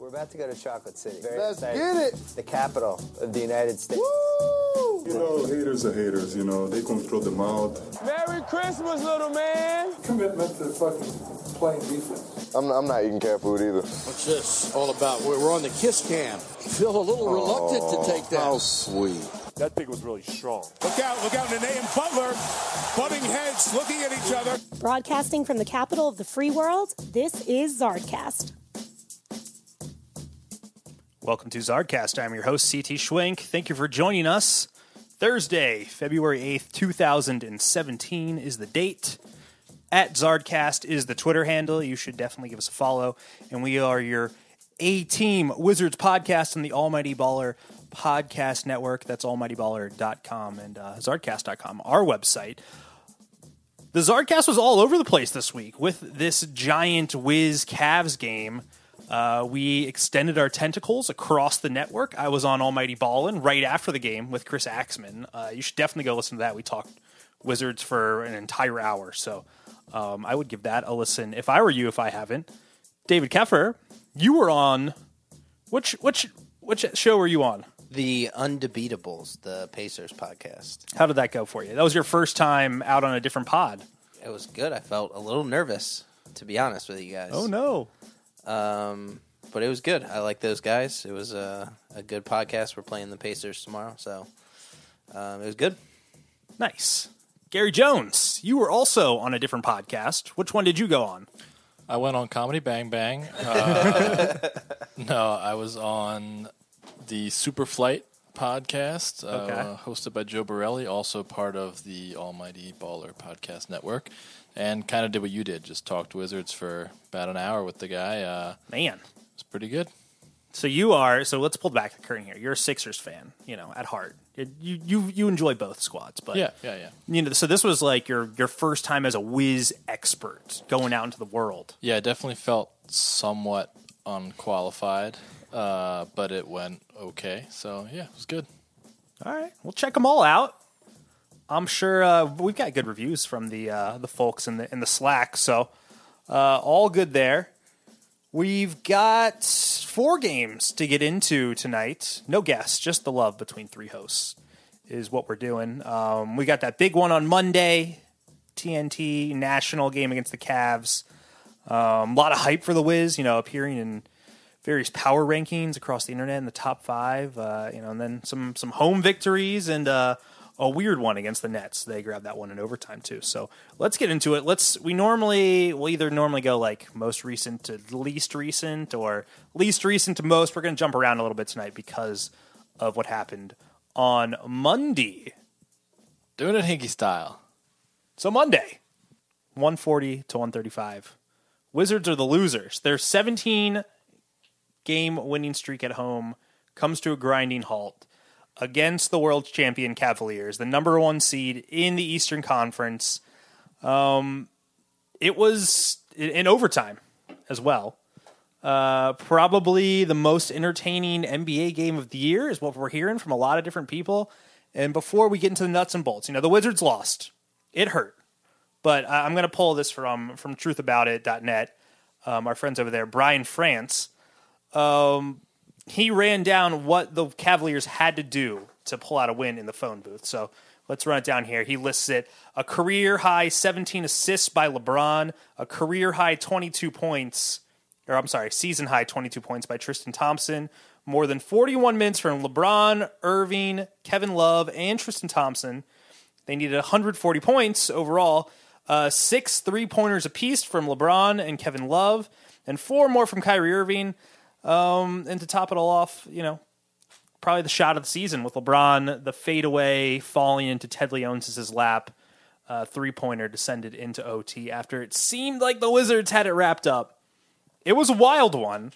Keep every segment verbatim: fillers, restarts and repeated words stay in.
We're about to go to Chocolate City. Very Let's excited. get it. The capital of the United States. Woo! You know, haters are haters, you know. They control the mouth. Merry Christmas, little man. Commitment to fucking playing defense. I'm, I'm not eating cat food either. What's this all about? We're, we're on the kiss cam. Feel a little reluctant oh, to take that. How sweet. That thing was really strong. Look out, look out, Nene and Butler butting heads, looking at each other. Broadcasting from the capital of the free world, this is Zardcast. Welcome to Zardcast. I'm your host, C T Schwenk. Thank you for joining us. Thursday, February eighth, two thousand seventeen is the date. At Zardcast is the Twitter handle. You should definitely give us a follow. And we are your A-Team Wizards podcast on the Almighty Baller Podcast Network. That's almighty baller dot com and uh, zardcast dot com, our website. The Zardcast was all over the place this week with this giant Wiz Cavs game. Uh, we extended our tentacles across the network. I was on Almighty Ballin' right after the game with Chris Axman. Uh, you should definitely go listen to that. We talked Wizards for an entire hour, so um, I would give that a listen if I were you, if I haven't. David Keffer, you were on... Which, which, which show were you on? The Undebeatables, the Pacers podcast. How did that go for you? That was your first time out on a different pod. It was good. I felt a little nervous, to be honest with you guys. Oh, no. Um, but it was good. I like those guys. It was a, a good podcast. We're playing the Pacers tomorrow, so um, it was good. Nice. Gary Jones, you were also on a different podcast. Which one did you go on? I went on Comedy Bang Bang. Uh, no, I was on the Superflight podcast, okay. uh, hosted by Joe Borelli, also part of the Almighty Baller Podcast Network, and kind of did what you did, just talked Wizards for about an hour with the guy. Uh, Man. It's pretty good. So you are, so let's pull back the curtain here. You're a Sixers fan, you know, at heart. You you you enjoy both squads, but yeah, yeah, yeah. You know, so this was like your your first time as a Wiz expert going out into the world. Yeah, I definitely felt somewhat unqualified, uh, but it went okay. So yeah, it was good. All right, we'll check them all out. I'm sure uh, we've got good reviews from the uh, the folks in the in the Slack, so uh, all good there. We've got four games to get into tonight. No guests, just the love between three hosts is what we're doing. Um, we got that big one on Monday, T N T national game against the Cavs. Um, a lot of hype for the Wiz, you know, appearing in various power rankings across the internet in the top five, uh, you know, and then some some home victories and uh, a weird one against the Nets. They grabbed that one in overtime too. So let's get into it. Let's we normally we'll either normally go like most recent to least recent or least recent to most. We're going to jump around a little bit tonight because of what happened on Monday. Doing it Hinkie style. So Monday, one forty to one thirty-five. Wizards are the losers. Their seventeen game winning streak at home comes to a grinding halt against the world champion Cavaliers, the number one seed in the Eastern Conference. Um, it was in overtime as well. Uh, probably the most entertaining N B A game of the year is what we're hearing from a lot of different people. And before we get into the nuts and bolts, you know, the Wizards lost. It hurt. But I'm going to pull this from, from truth about it dot net. Um, our friends over there, Brian France. Um, he ran down what the Cavaliers had to do to pull out a win in the phone booth. So let's run it down here. He lists it. A career-high seventeen assists by LeBron. A career-high twenty-two points. Or I'm sorry, season-high twenty-two points by Tristan Thompson. More than forty-one minutes from LeBron, Irving, Kevin Love, and Tristan Thompson. They needed one hundred forty points overall. Uh, six three-pointers apiece from LeBron and Kevin Love. And four more from Kyrie Irving. Um, and to top it all off, you know, probably the shot of the season with LeBron, the fadeaway falling into Ted Leonsis' lap. Uh, three-pointer descended into O T after it seemed like the Wizards had it wrapped up. It was a wild one,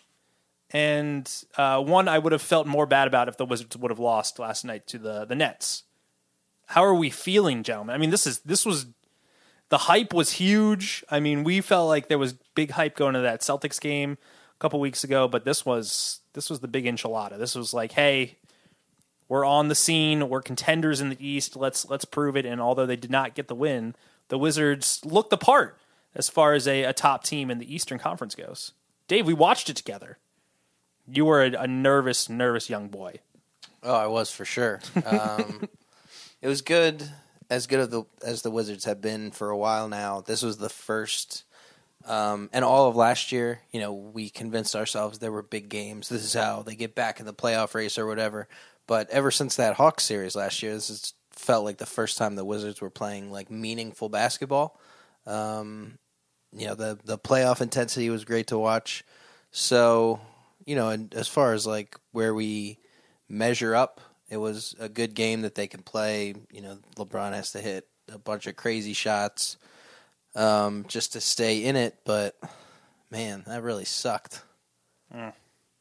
and uh, one I would have felt more bad about if the Wizards would have lost last night to the, the Nets. How are we feeling, gentlemen? I mean, this is this was the hype was huge. I mean, we felt like there was big hype going to that Celtics game a couple weeks ago, but this was this was the big enchilada. This was like, hey, we're on the scene. We're contenders in the East. Let's let's prove it. And although they did not get the win, the Wizards looked the part as far as a, a top team in the Eastern Conference goes. Dave, we watched it together. You were a, a nervous, nervous young boy. Oh, I was for sure. Um, it was good, as good of the, as the Wizards have been for a while now. This was the first, um, and all of last year, you know, we convinced ourselves there were big games. This is how they get back in the playoff race or whatever. But ever since that Hawks series last year, this has felt like the first time the Wizards were playing like meaningful basketball. Um, you know, the the playoff intensity was great to watch. So, you know, and as far as like where we measure up, it was a good game that they can play. You know, LeBron has to hit a bunch of crazy shots um, just to stay in it. But, man, that really sucked. Mm.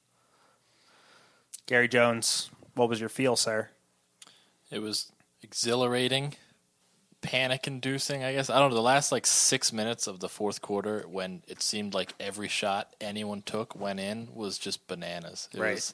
Gary Jones, what was your feel, sir? It was exhilarating, panic-inducing, I guess. I don't know, the last like six minutes of the fourth quarter when it seemed like every shot anyone took went in was just bananas. It right. was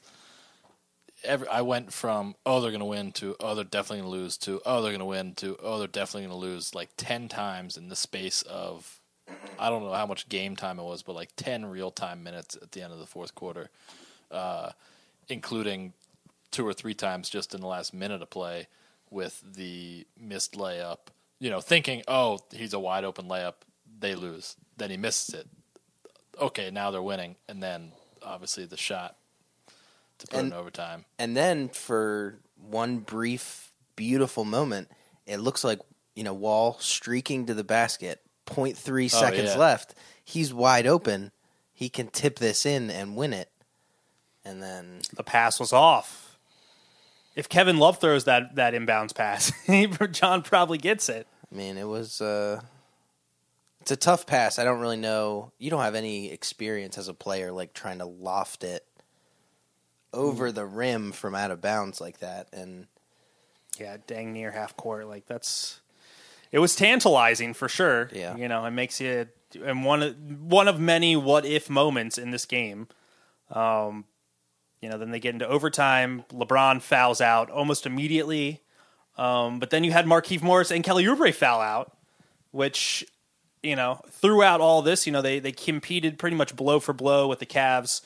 every, I went from, oh, they're going to win to, oh, they're definitely going to lose to, oh, they're going to win to, oh, they're definitely going to lose like ten times in the space of, I don't know how much game time it was, but like ten real-time minutes at the end of the fourth quarter, uh, including two or three times just in the last minute of play with the missed layup, you know, thinking, oh, he's a wide open layup, they lose. Then he misses it. Okay, now they're winning. And then, obviously, the shot to put and, in overtime. And then, for one brief, beautiful moment, it looks like, you know, Wall streaking to the basket, zero point three oh, seconds yeah. left. He's wide open. He can tip this in and win it. And then... The pass was off. If Kevin Love throws that, that inbounds pass, John probably gets it. I mean, it was uh, it's a tough pass. I don't really know. You don't have any experience as a player like trying to loft it over the rim from out of bounds like that. And yeah, dang near half court. Like that's it was tantalizing for sure. Yeah, you know, it makes you and one of one of many what if moments in this game. Um, You know, then they get into overtime. LeBron fouls out almost immediately. Um, but then you had Markieff Morris and Kelly Oubre foul out, which, you know, throughout all this, you know, they, they competed pretty much blow for blow with the Cavs.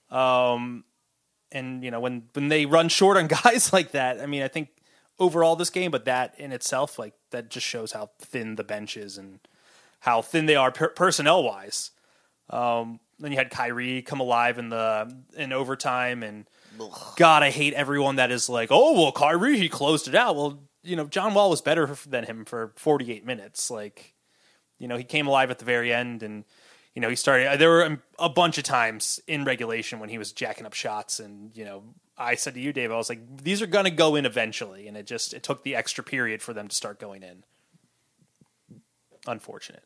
Um, and, you know, when, when they run short on guys like that, I mean, I think overall this game, but that in itself, like, that just shows how thin the bench is and how thin they are per- personnel-wise. Um Then you had Kyrie come alive in the in overtime, and God, I hate everyone that is like, oh well, Kyrie he closed it out. Well, you know, John Wall was better than him for forty-eight minutes. Like, you know, he came alive at the very end, and you know he started. There were a bunch of times in regulation when he was jacking up shots, and you know, I said to you, Dave, I was like, these are going to go in eventually, and it just it took the extra period for them to start going in. Unfortunate.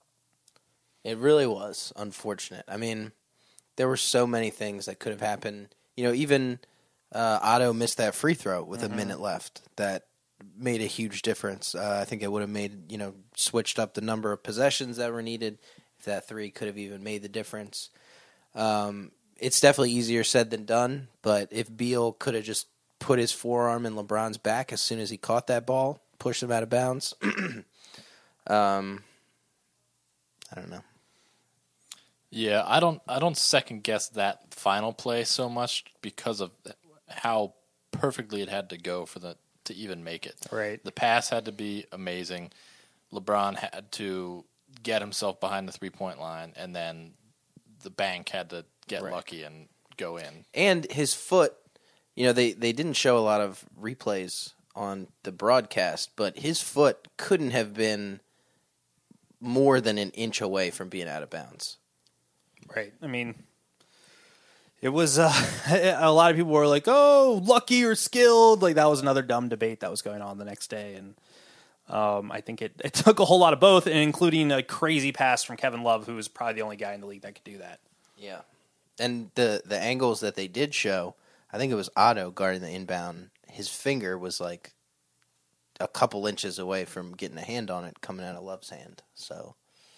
it really was unfortunate. I mean, there were so many things that could have happened. You know, even uh, Otto missed that free throw with mm-hmm. a minute left. That made a huge difference. Uh, I think it would have made, you know, switched up the number of possessions that were needed. If that three could have even made the difference. Um, it's definitely easier said than done, but if Beal could have just put his forearm in LeBron's back as soon as he caught that ball, pushed him out of bounds, um, I don't know. Yeah, I don't I don't second guess that final play so much because of how perfectly it had to go for the to even make it. Right. The pass had to be amazing. LeBron had to get himself behind the three-point line, and then the bank had to get right. lucky and go in. And his foot, you know, they, they didn't show a lot of replays on the broadcast, but his foot couldn't have been more than an inch away from being out of bounds. Right. I mean, it was uh, a lot of people were like, "Oh, lucky or skilled." Like that was another dumb debate that was going on the next day, and um, I think it, it took a whole lot of both, including a crazy pass from Kevin Love, who was probably the only guy in the league that could do that. Yeah, and the the angles that they did show, I think it was Otto guarding the inbound. His finger was like a couple inches away from getting a hand on it, coming out of Love's hand. So.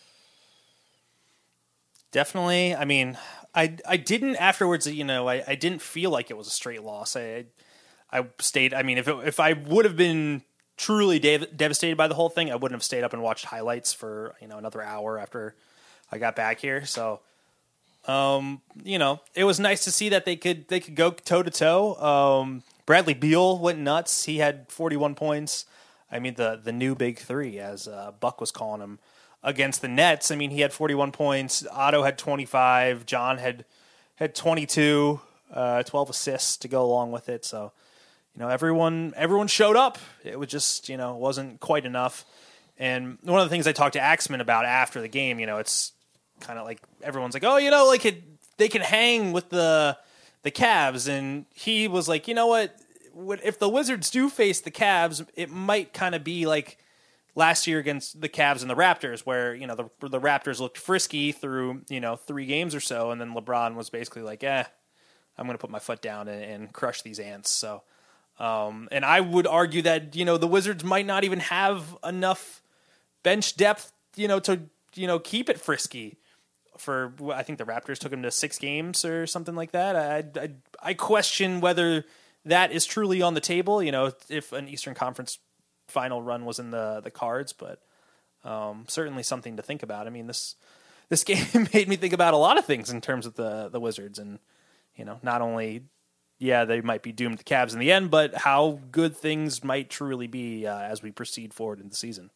Definitely. I mean, I I didn't afterwards. You know, I, I didn't feel like it was a straight loss. I I stayed. I mean, if it, if I would have been truly dev- devastated by the whole thing, I wouldn't have stayed up and watched highlights for you know another hour after I got back here. So Um, you know, it was nice to see that they could they could go toe to toe. Bradley Beal went nuts. He had forty-one points. I mean, the the new big three, as uh, Buck was calling him, against the Nets. I mean, he had forty-one points. Otto had twenty-five. John had had twenty-two, uh, twelve assists to go along with it. So, you know, everyone everyone showed up. It was just, you know, wasn't quite enough. And one of the things I talked to Axman about after the game, you know, it's kind of like everyone's like, oh, you know, like it, they can hang with the the Cavs, and he was like, you know what? If the Wizards do face the Cavs, it might kind of be like last year against the Cavs and the Raptors, where, you know, the the Raptors looked frisky through, you know, three games or so, and then LeBron was basically like, eh, I'm going to put my foot down and, and crush these ants. So, um, and I would argue that, you know, the Wizards might not even have enough bench depth, you know, to, you know, keep it frisky. For I think the Raptors took him to six games or something like that. I, I I question whether that is truly on the table. You know, if an Eastern Conference final run was in the the cards, but um, certainly something to think about. I mean, this this game made me think about a lot of things in terms of the the Wizards, and you know, not only yeah they might be doomed to the Cavs in the end, but how good things might truly be uh, as we proceed forward in the season.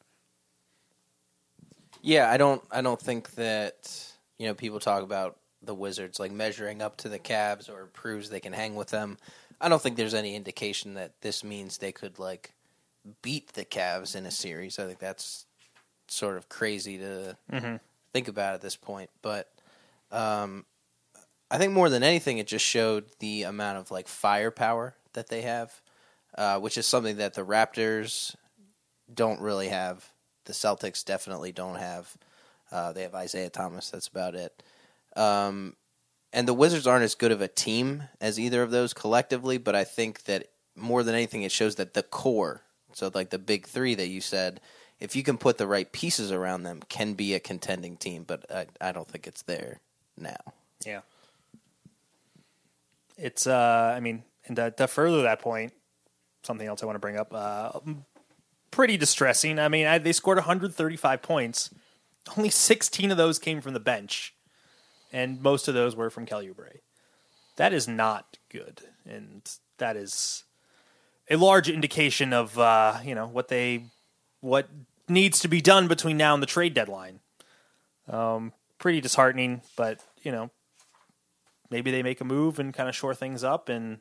Yeah, I don't I don't think that. You know, people talk about the Wizards like measuring up to the Cavs or proves they can hang with them. I don't think there's any indication that this means they could like beat the Cavs in a series. I think that's sort of crazy to mm-hmm. think about at this point. But um, I think more than anything, it just showed the amount of like firepower that they have, uh, which is something that the Raptors don't really have. The Celtics definitely don't have. Uh, they have Isaiah Thomas. That's about it. Um, and the Wizards aren't as good of a team as either of those collectively, but I think that more than anything, it shows that the core, so like the big three that you said, if you can put the right pieces around them, can be a contending team, but I, I don't think it's there now. Yeah. It's, uh, I mean, and to, to further that point, something else I want to bring up, uh, pretty distressing. I mean, I, they scored one hundred thirty-five points. Only sixteen of those came from the bench, and most of those were from Kelly Oubre. That is not good, and that is a large indication of uh, you know what they what needs to be done between now and the trade deadline. Um, pretty disheartening, but you know maybe they make a move and kind of shore things up, and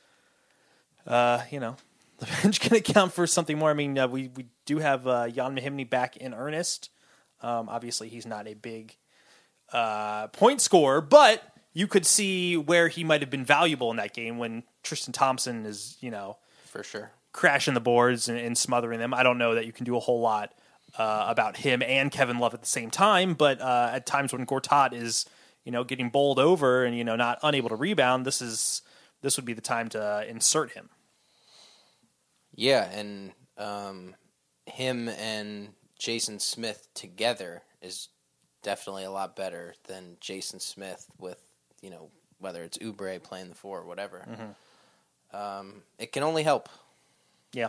uh, you know the bench can account for something more. I mean, uh, we we do have uh, Jan Mahimny back in earnest. Um, obviously, he's not a big uh, point scorer, but you could see where he might have been valuable in that game when Tristan Thompson is, you know, for sure crashing the boards and, and smothering them. I don't know that you can do a whole lot uh, about him and Kevin Love at the same time, but uh, at times when Gortat is, you know, getting bowled over and you know not unable to rebound, this is this would be the time to insert him. Yeah, and um, him and Jason Smith together is definitely a lot better than Jason Smith with, you know, whether it's Oubre playing the four or whatever. Mm-hmm. Um, it can only help. Yeah.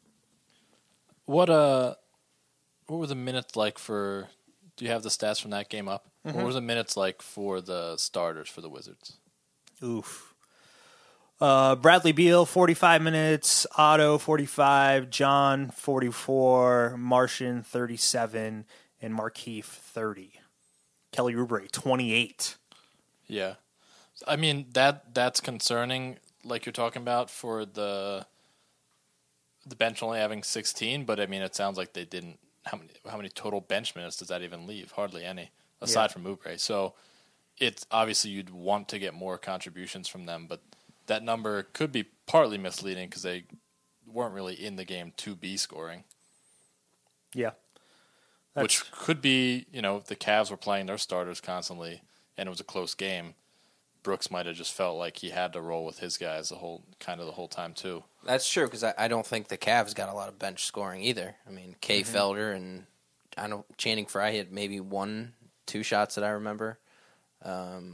What uh, what were the minutes like for? Do you have the stats from that game up? Mm-hmm. What were the minutes like for the starters for the Wizards? Oof. Uh, Bradley Beal, forty-five minutes. Otto, forty-five. John, forty-four. Martian, thirty-seven. And Markieff, thirty. Kelly Oubre, twenty-eight. Yeah. I mean, that that's concerning, like you're talking about, for the the bench only having sixteen, but I mean, it sounds like they didn't. How many how many total bench minutes does that even leave? Hardly any, aside yeah. from Oubre. So it's obviously you'd want to get more contributions from them, but that number could be partly misleading because they weren't really in the game to be scoring. Yeah. That's... Which could be, you know, if the Cavs were playing their starters constantly and it was a close game, Brooks might have just felt like he had to roll with his guys the whole kind of the whole time too. That's true because I, I don't think the Cavs got a lot of bench scoring either. I mean, Kay mm-hmm. Felder and I don't Channing Frye had maybe one, two shots that I remember. Um,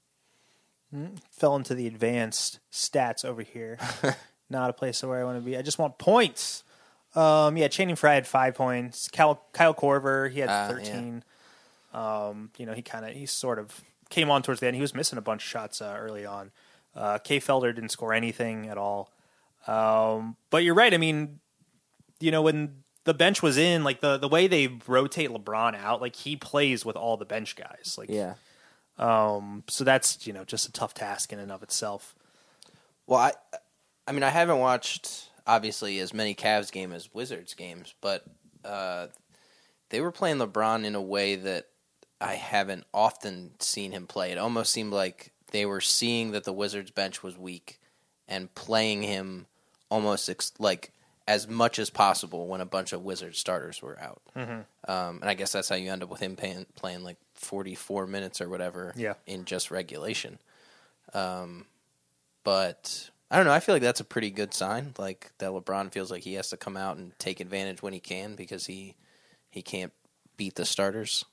Fell into the advanced stats over here. Not a place where I want to be. I just want points. Um, yeah, Channing Frye had five points. Kyle, Kyle Korver, he had uh, thirteen. Yeah. Um, you know, he kind of, he's sort of came on towards the end. He was missing a bunch of shots uh, early on. Uh, Kay Felder didn't score anything at all. Um, but you're right. I mean, you know, when the bench was in, like the, the way they rotate LeBron out, like he plays with all the bench guys. Like, Yeah. Um, so that's, you know, just a tough task in and of itself. Well, I, I mean, I haven't watched obviously as many Cavs games as Wizards games, but uh, they were playing LeBron in a way that I haven't often seen him play. It almost seemed like they were seeing that the Wizards bench was weak and playing him almost ex- like as much as possible when a bunch of Wizards starters were out. Mm-hmm. Um, and I guess that's how you end up with him paying, playing like forty-four minutes or whatever yeah. in just regulation. Um, but I don't know. I feel like that's a pretty good sign. Like that LeBron feels like he has to come out and take advantage when he can because he he can't beat the starters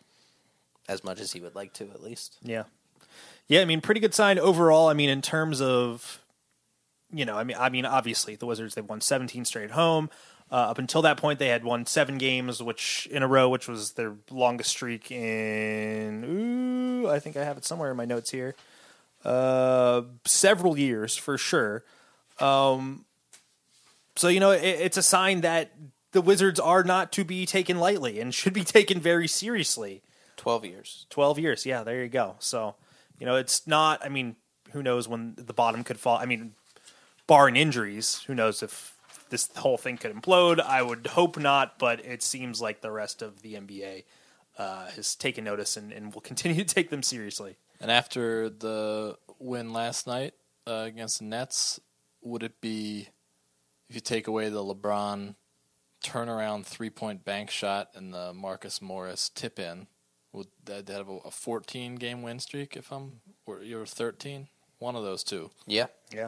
as much as he would like to, at least. Yeah. Yeah, I mean, pretty good sign overall. I mean, in terms of, you know, I mean, I mean, obviously the Wizards, they've won seventeen straight at home. Uh, up until that point, they had won seven games, which in a row, which was their longest streak in. Ooh, I think I have it somewhere in my notes here. Uh, several years for sure. Um, so you know, it, it's a sign that the Wizards are not to be taken lightly and should be taken very seriously. Twelve years. Twelve years. Yeah, there you go. So you know, it's not. I mean, who knows when the bottom could fall? I mean, barring injuries, who knows if this whole thing could implode? I would hope not, but it seems like the rest of the N B A uh, has taken notice and, and will continue to take them seriously. And after the win last night uh, against the Nets, would it be, if you take away the LeBron turnaround three-point bank shot and the Marcus Morris tip-in, would that have a fourteen-game win streak if I'm, or you're thirteen? One of those two. Yeah. Yeah.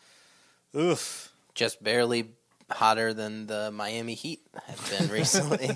Oof. Just barely hotter than the Miami Heat have been recently.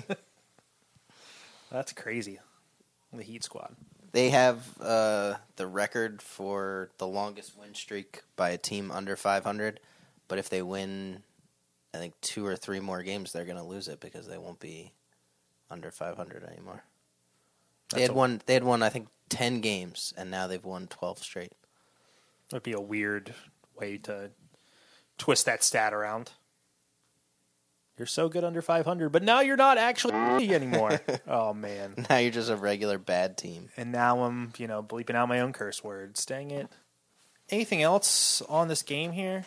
That's crazy. The Heat squad. They have uh, the record for the longest win streak by a team under five hundred, but if they win, I think, two or three more games, they're going to lose it because they won't be under five hundred anymore. They That's had a- won. They had won, I think, ten games, and now they've won twelve straight. That'd be a weird way to twist that stat around. You're so good under five hundred, but now you're not actually anymore. Oh, man. Now you're just a regular bad team. And now I'm, you know, bleeping out my own curse words. Dang it. Anything else on this game here?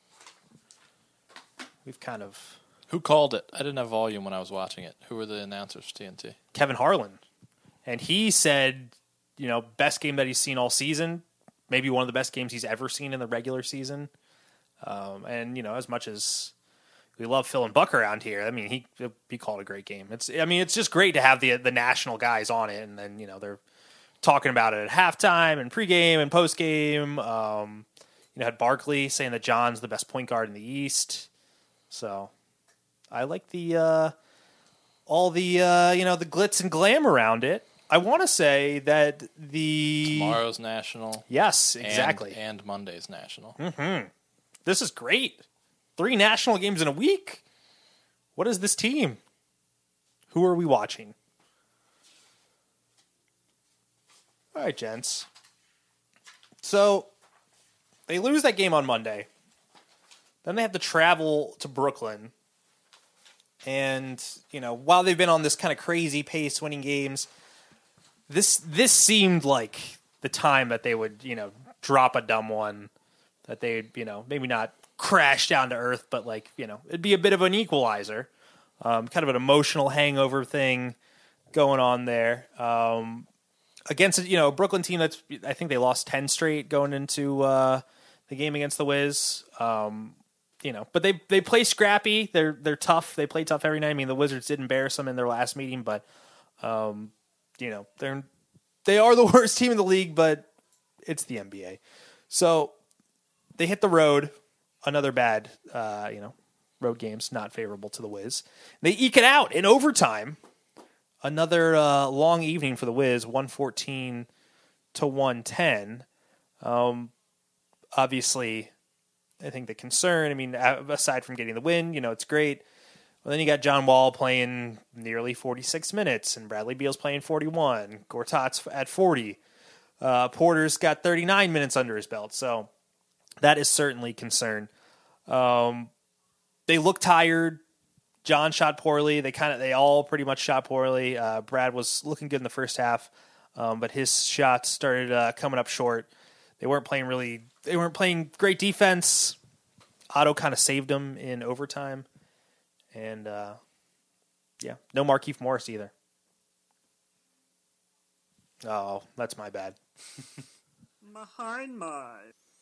We've kind of... Who called it? I didn't have volume when I was watching it. Who were the announcers for T N T? Kevin Harlan. And he said, you know, best game that he's seen all season. Maybe one of the best games he's ever seen in the regular season. Um, and, you know, as much as we love Phil and Buck around here, I mean, he he called a great game. It's I mean, it's just great to have the the national guys on it. And then, you know, they're talking about it at halftime and pregame and postgame. Um, you know, had Barkley saying that John's the best point guard in the East. So I like the uh, all the, uh, you know, the glitz and glam around it. I want to say that the... Tomorrow's national. Yes, exactly. And, and Monday's national. Mm-hmm. This is great. Three national games in a week. What is this team? Who are we watching? All right, gents. So, they lose that game on Monday. Then they have to travel to Brooklyn. And, you know, while they've been on this kind of crazy pace winning games, this this seemed like the time that they would, you know, drop a dumb one. That they'd, you know, maybe not crash down to earth, but like, you know, it'd be a bit of an equalizer. Um, kind of an emotional hangover thing going on there. Um, against, you know, a Brooklyn team that's, I think they lost ten straight going into uh, the game against the Wiz. Um, you know, but they they play scrappy. They're they're tough. They play tough every night. I mean, the Wizards did embarrass them in their last meeting, but um, you know, they're they are the worst team in the league, but it's the N B A. So they hit the road. Another bad, uh, you know, road games not favorable to the Wiz. They eke it out in overtime. Another uh, long evening for the Wiz, one fourteen to one ten. Um, obviously, I think the concern, I mean, aside from getting the win, you know, it's great. Well, then you got John Wall playing nearly forty-six minutes, and Bradley Beal's playing forty-one, Gortat's at forty. Uh, Porter's got thirty-nine minutes under his belt, so that is certainly concern. Um, they look tired. John shot poorly. They kind of they all pretty much shot poorly. Uh, Brad was looking good in the first half, um, but his shots started uh, coming up short. They weren't playing really. They weren't playing great defense. Otto kind of saved them in overtime, and uh, yeah, no Markieff Morris either. Oh, that's my bad. Behind my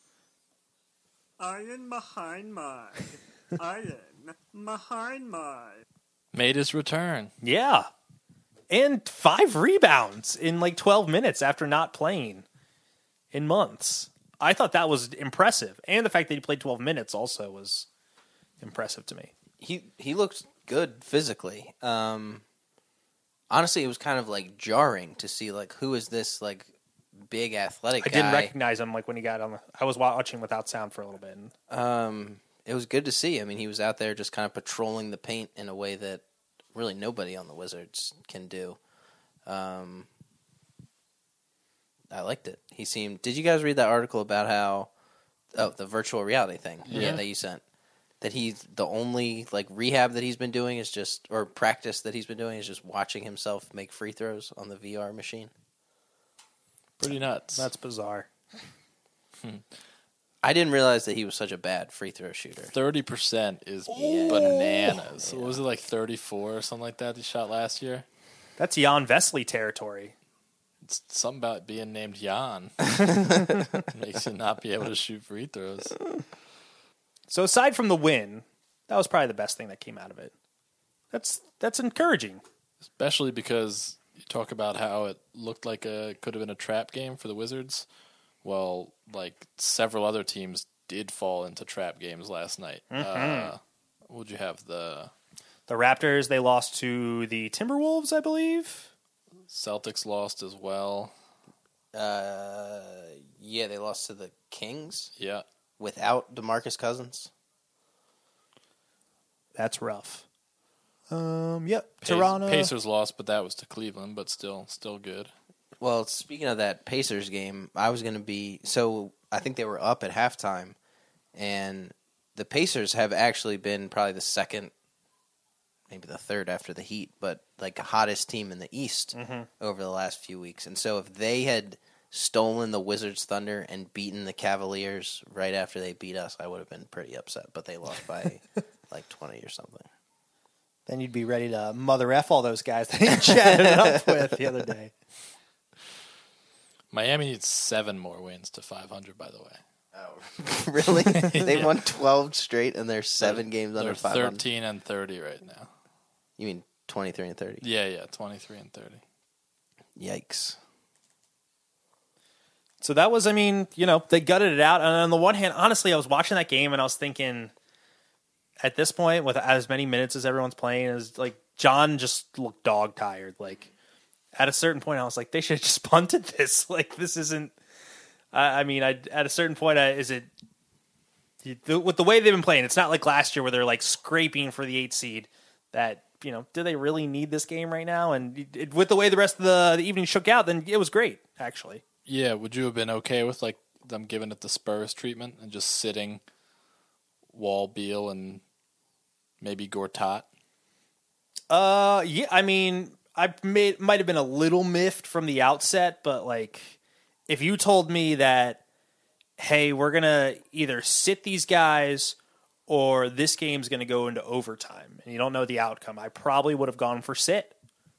iron, behind my iron, behind my Made his return. Yeah, and five rebounds in like twelve minutes after not playing in months. I thought that was impressive, and the fact that he played twelve minutes also was impressive to me. He he looked good physically. Um, honestly, it was kind of like jarring to see like who is this like big athletic I guy. didn't recognize him like when he got on. The, I was watching without sound for a little bit. And, Um, it was good to see. I mean, he was out there just kind of patrolling the paint in a way that really nobody on the Wizards can do. Um, I liked it. He seemed. Did you guys read that article about how? Oh, the virtual reality thing. Yeah. Yeah, that you sent. That he's the only like rehab that he's been doing is just or practice that he's been doing is just watching himself make free throws on the V R machine. Pretty nuts. That's bizarre. I didn't realize that he was such a bad free throw shooter. Thirty percent is bananas. What was it like thirty-four or something like that? He shot last year. That's Jan Vesely territory. It's something about being named Jan makes you not be able to shoot free throws. So aside from the win, that was probably the best thing that came out of it. That's that's encouraging, especially because you talk about how it looked like a could have been a trap game for the Wizards. Well, like several other teams did fall into trap games last night. Mm-hmm. Uh, would you have the the Raptors? They lost to the Timberwolves, I believe. Celtics lost as well. Uh, yeah, they lost to the Kings. Yeah, without DeMarcus Cousins. That's rough. Um, yep, Pac- Toronto Pacers lost, but that was to Cleveland, but still, still good. Well, speaking of that Pacers game, I was going to be so I think they were up at halftime, and the Pacers have actually been probably the second, maybe the third after the Heat, but like the hottest team in the East mm-hmm. over the last few weeks. And so if they had stolen the Wizards' thunder and beaten the Cavaliers right after they beat us, I would have been pretty upset. But they lost by like twenty or something. Then you'd be ready to mother F all those guys that you chatted it up with the other day. Miami needs seven more wins to five hundred, by the way. Oh, really? They won twelve straight, and they're seven games they're under five hundred. thirteen and thirty right now. You mean twenty-three and thirty? Yeah, yeah, twenty-three and thirty. Yikes. So that was, I mean, you know, they gutted it out. And on the one hand, honestly, I was watching that game and I was thinking, at this point, with as many minutes as everyone's playing, is like John just looked dog tired. Like at a certain point, I was like, they should have just punted this. Like this isn't. I, I mean, I at a certain point, I, is it the, with the way they've been playing? It's not like last year where they're like scraping for the eight seed. That you know, do they really need this game right now? And it, with the way the rest of the, the evening shook out, then it was great actually. Yeah, would you have been okay with like them giving it the Spurs treatment and just sitting Wall, Beal, and maybe Gortat? Uh, yeah. I mean, I made might have been a little miffed from the outset, but like, if you told me that, hey, we're gonna either sit these guys or this game's gonna go into overtime, and you don't know the outcome, I probably would have gone for sit.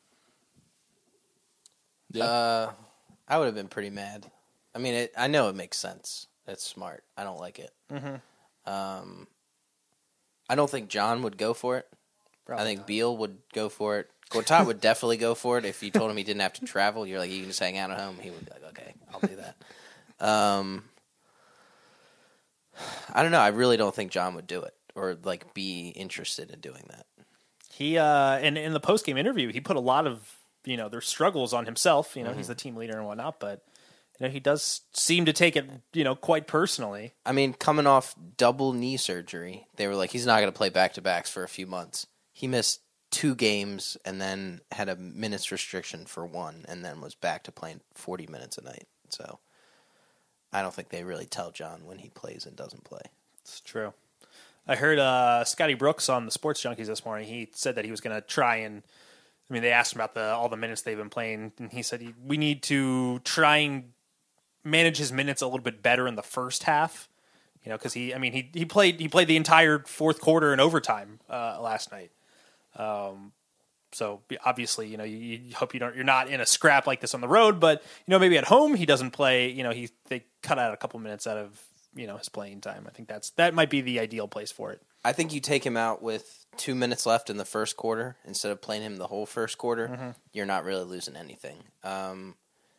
Yeah. Uh, I would have been pretty mad. I mean, it, I know it makes sense. It's smart. I don't like it. Mm-hmm. Um, I don't think John would go for it. Probably I think not. Beal would go for it. Gortat would definitely go for it if you told him he didn't have to travel. You're like, you can just hang out at home. He would be like, okay, I'll do that. um, I don't know. I really don't think John would do it or like be interested in doing that. He uh, and in the post game interview, he put a lot of you know their struggles on himself. You know, mm-hmm. he's the team leader and whatnot, but you know he does seem to take it you know quite personally. I mean, coming off double knee surgery, they were like, he's not going to play back to backs for a few months. He missed two games and then had a minutes restriction for one, and then was back to playing forty minutes a night. So I don't think they really tell John when he plays and doesn't play. It's true. I heard uh, Scotty Brooks on the Sports Junkies this morning. He said that he was going to try and, I mean, they asked him about the all the minutes they've been playing, and he said he, we need to try and manage his minutes a little bit better in the first half. You know, because he, I mean, he he played he played the entire fourth quarter in overtime uh, last night. Um, so obviously, you know, you, you hope you don't you're not in a scrap like this on the road, but you know, maybe at home he doesn't play. You know, he they cut out a couple minutes out of, you know, his playing time. I think that's that might be the ideal place for it. I think you take him out with two minutes left in the first quarter instead of playing him the whole first quarter. Mm-hmm. You're not really losing anything. Um,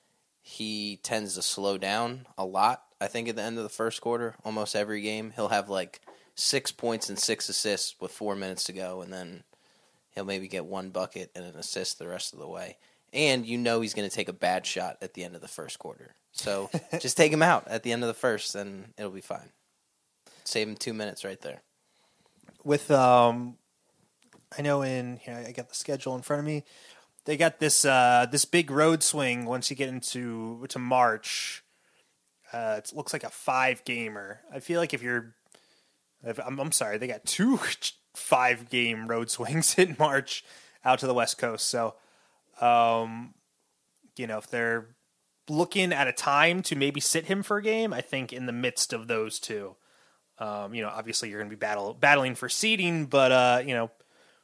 he tends to slow down a lot. I think at the end of the first quarter, almost every game, he'll have like six points and six assists with four minutes to go, and then he'll maybe get one bucket and an assist the rest of the way. And you know he's going to take a bad shot at the end of the first quarter. So just take him out at the end of the first, and it'll be fine. Save him two minutes right there. With, um, I know in, here, I got the schedule in front of me. They got this uh, this big road swing once you get into to March. Uh, it looks like a five gamer. I feel like if you're, if, I'm, I'm sorry, they got two five game road swings in March out to the West Coast. So, um, you know, if they're looking at a time to maybe sit him for a game, I think in the midst of those two, um, you know, obviously you're going to be battle battling for seeding, but uh, you know,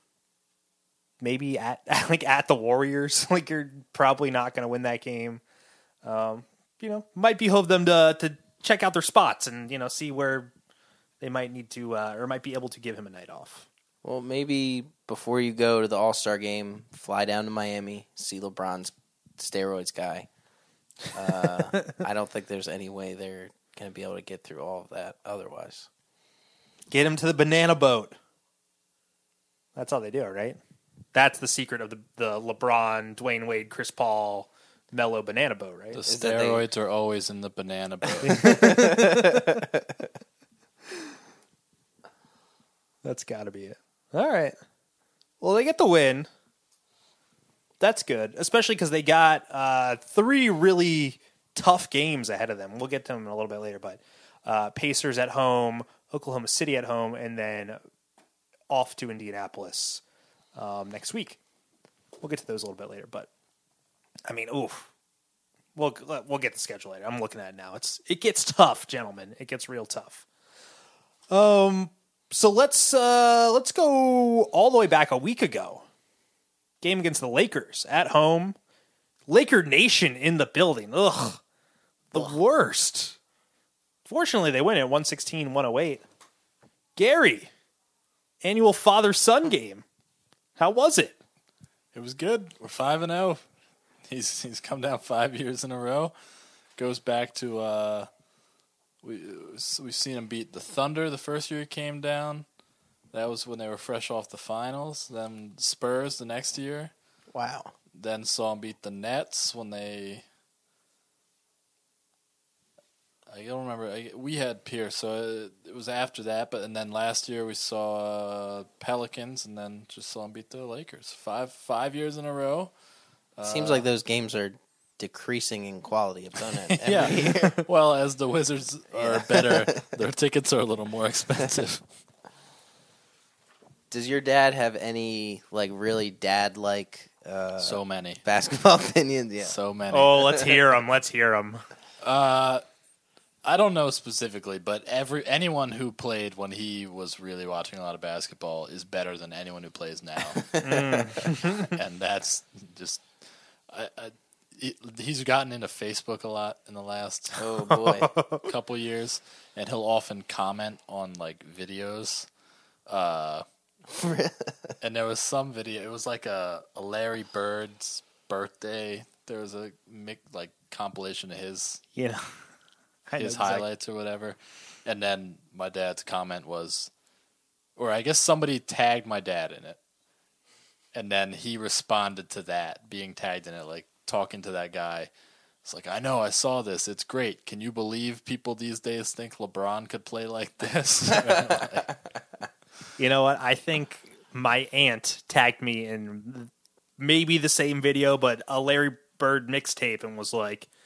maybe at like at the Warriors, like you're probably not going to win that game. Um, you know, might behoove them to to check out their spots and, you know, see where they might need to uh, or might be able to give him a night off. Well, maybe before you go to the All-Star game, fly down to Miami, see LeBron's steroids guy. Uh, I don't think there's any way they're going to be able to get through all of that otherwise. Get him to the banana boat. That's all they do, right? That's the secret of the, the LeBron, Dwayne Wade, Chris Paul, Melo banana boat, right? The steroids they... are always in the banana boat. That's got to be it. All right. Well, they get the win. That's good, especially because they got uh, three really tough games ahead of them. We'll get to them in a little bit later, but uh, Pacers at home, Oklahoma City at home, and then off to Indianapolis um, next week. We'll get to those a little bit later, but I mean, oof. We'll we'll get the schedule later. I'm looking at it now. It's it gets tough, gentlemen. It gets real tough. Um. So let's uh, let's go all the way back a week ago. Game against the Lakers at home. Laker Nation in the building. Ugh. The Ugh. worst. Fortunately, they win it one sixteen one oh eight. Gary, annual father-son game. How was it? It was good. We're five and zero. He's he's come down five years in a row. Goes back to uh, we we've seen him beat the Thunder the first year he came down. That was when they were fresh off the finals. Then Spurs the next year. Wow. Then saw him beat the Nets when they. I don't remember. I, we had Pierce, so it, it was after that. But and then last year we saw uh, Pelicans, and then just saw him beat the Lakers. Five five years in a row. Seems uh, like those games are decreasing in quality opponent every yeah. year. Well, as the Wizards are Yeah. better, their tickets are a little more expensive. Does your dad have any like really dad like uh, so many basketball opinions? Yeah, so many. Oh, let's hear them. Let's hear them. Uh, I don't know specifically, but every anyone who played when he was really watching a lot of basketball is better than anyone who plays now, Mm. and that's just. I, I, he- he's gotten into Facebook a lot in the last Oh boy. couple years, and he'll often comment on like videos. Uh, and there was some video. It was like a, a Larry Bird's birthday. There was a mic- like compilation of his You know, I know his exactly- highlights or whatever. And then my dad's comment was, or I guess somebody tagged my dad in it. And then he responded to that, being tagged in it, like talking to that guy. It's like, I know, I saw this. It's great. Can you believe people these days think LeBron could play like this? You know what? I think my aunt tagged me in maybe the same video, but a Larry Bird mixtape, and was like,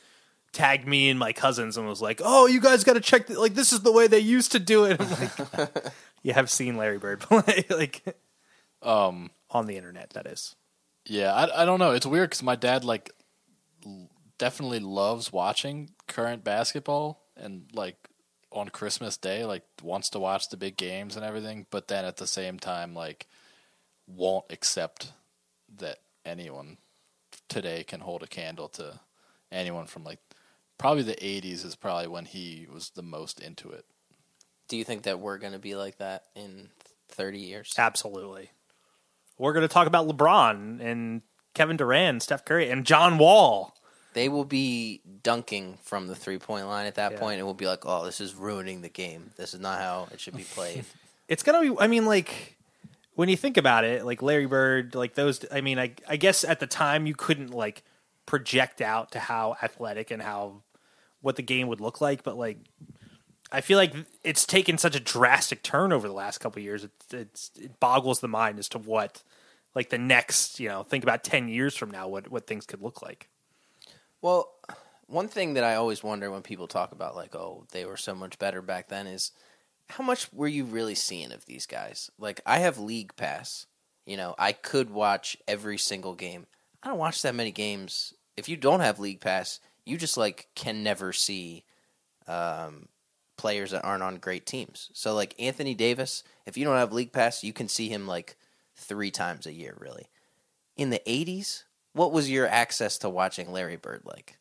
tagged me and my cousins and was like, "Oh, you guys got to check. Th- like, this is the way they used to do it." I'm like, you have seen Larry Bird play, like, um, on the internet. That is. Yeah, I I don't know. It's weird because my dad like l- definitely loves watching current basketball and like on Christmas Day, like wants to watch the big games and everything. But then at the same time, like won't accept that anyone today can hold a candle to anyone from like probably the eighties is probably when he was the most into it. Do you think that we're going to be like that in thirty years? Absolutely. We're going to talk about LeBron and Kevin Durant, Steph Curry, and John Wall. They will be dunking from the three-point line at that Yeah. point, and we'll be like, oh, this is ruining the game. This is not how it should be played. It's going to be, I mean, like, when you think about it, like Larry Bird, like those, I mean, I, I guess at the time you couldn't, like, project out to how athletic and how, what the game would look like, but, like, I feel like it's taken such a drastic turn over the last couple of years. It, it's, it boggles the mind as to what, like, the next, you know, think about ten years from now, what, what things could look like. Well, one thing that I always wonder when people talk about, like, oh, they were so much better back then is how much were you really seeing of these guys? Like, I have League Pass. You know, I could watch every single game. I don't watch that many games. If you don't have League Pass, you just, like, can never see um, players that aren't on great teams. So, like, Anthony Davis, if you don't have League Pass, you can see him, like, three times a year, really. In the eighties, what was your access to watching Larry Bird like?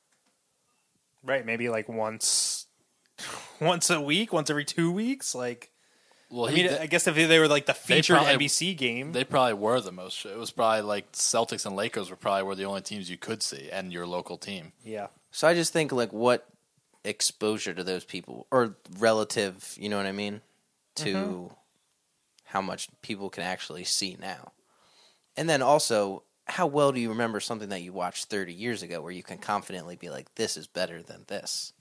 Right, maybe like once once a week, once every two weeks. Like, Well, I he mean, did- I guess if they were like the They featured probably- N B C game. They probably were the most. It was probably like Celtics and Lakers were probably were the only teams you could see, and your local team. Yeah. So I just think, like, what exposure to those people, or relative, you know what I mean, to Mhm. how much people can actually see now. And then also, how well do you remember something that you watched thirty years ago where you can confidently be like, this is better than this?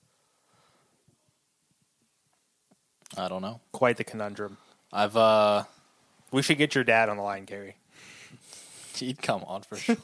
I don't know. Quite the conundrum. I've uh we should get your dad on the line, Gary. He'd come on for sure.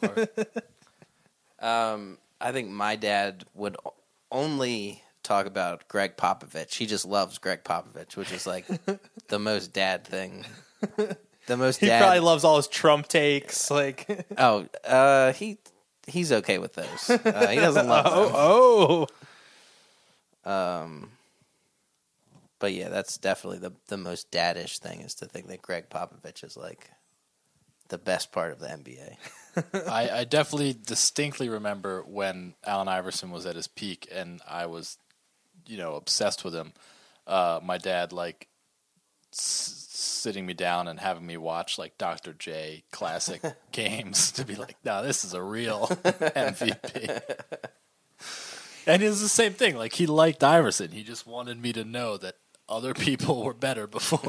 um, I think my dad would o- only talk about Greg Popovich. He just loves Greg Popovich, which is like the most dad thing. The most He dad. probably loves all his Trump takes. Like, oh, uh, he he's okay with those. Uh, he doesn't love them. oh, oh. Um, but yeah, that's definitely the the most daddish thing is to think that Greg Popovich is like the best part of the N B A. I, I definitely distinctly remember when Allen Iverson was at his peak, and I was, you know, obsessed with him. Uh, my dad like s- sitting me down and having me watch like Doctor J classic games to be like, no, this is a real M V P. And it's the same thing. Like, he liked Iverson. He just wanted me to know that other people were better before.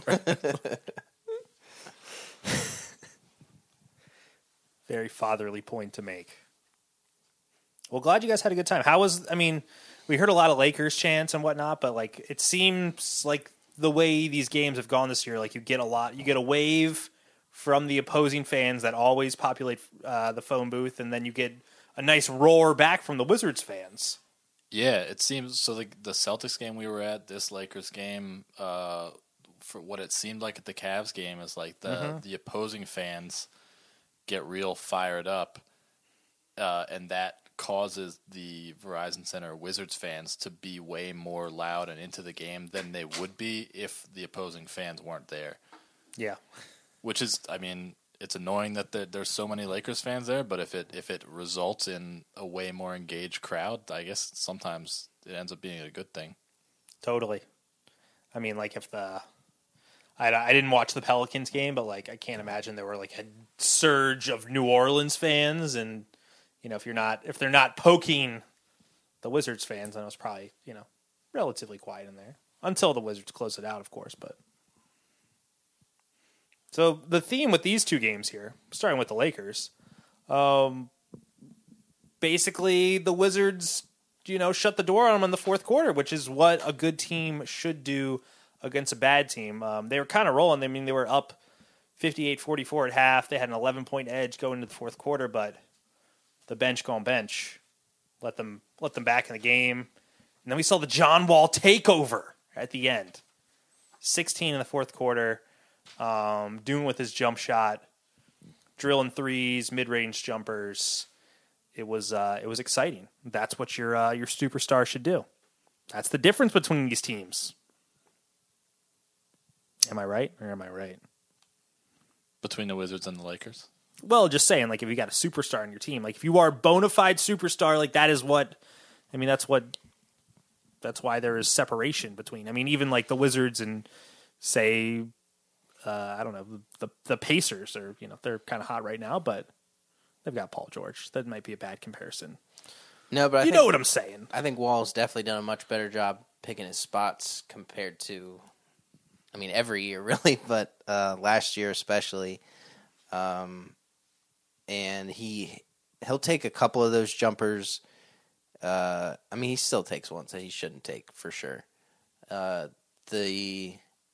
very fatherly point to make. Well, glad you guys had a good time. How was, I mean, we heard a lot of Lakers chants and whatnot, but like, it seems like the way these games have gone this year, like you get a lot, you get a wave from the opposing fans that always populate uh, the phone booth, and then you get a nice roar back from the Wizards fans. Yeah, it seems so. The, the Celtics game we were at, this Lakers game, uh, for what it seemed like at the Cavs game, is like the Mhm. the opposing fans get real fired up, uh, and that causes the Verizon Center Wizards fans to be way more loud and into the game than they would be if the opposing fans weren't there. Yeah. Which is, I mean, it's annoying that there, there's so many Lakers fans there, but if it if it results in a way more engaged crowd, I guess sometimes it ends up being a good thing. Totally. I mean, like if the, I, I didn't watch the Pelicans game, but like I can't imagine there were like a surge of New Orleans fans, and you know if you're not if they're not poking the Wizards fans, then it was probably you know relatively quiet in there until the Wizards closed it out, of course. But so the theme with these two games here, starting with the Lakers, um, basically the Wizards, you know, shut the door on them in the fourth quarter, which is what a good team should do against a bad team. Um, they were kind of rolling. I mean, they were up fifty-eight forty-four at half. They had an eleven-point edge going into the fourth quarter, but the bench going bench. let them let them back in the game. And then we saw the John Wall takeover at the end. sixteen in the fourth quarter, um, doing with his jump shot, drilling threes, mid-range jumpers. It was uh, it was exciting. That's what your uh, your superstar should do. That's the difference between these teams. Am I right or am I right? Between the Wizards and the Lakers? Well, just saying, like, if you got a superstar on your team, like, if you are a bona fide superstar, like, that is what, I mean, that's what, that's why there is separation between, I mean, even, like, the Wizards and, say, uh, I don't know, the the Pacers are, you know, they're kind of hot right now, but they've got Paul George. That might be a bad comparison. No, but I you think, know what I'm saying. I think Wall's definitely done a much better job picking his spots compared to, I mean, every year, really, but uh, last year especially. Um, and he, he'll take a couple of those jumpers. Uh, I mean, he still takes ones that he shouldn't take, for sure. Uh, the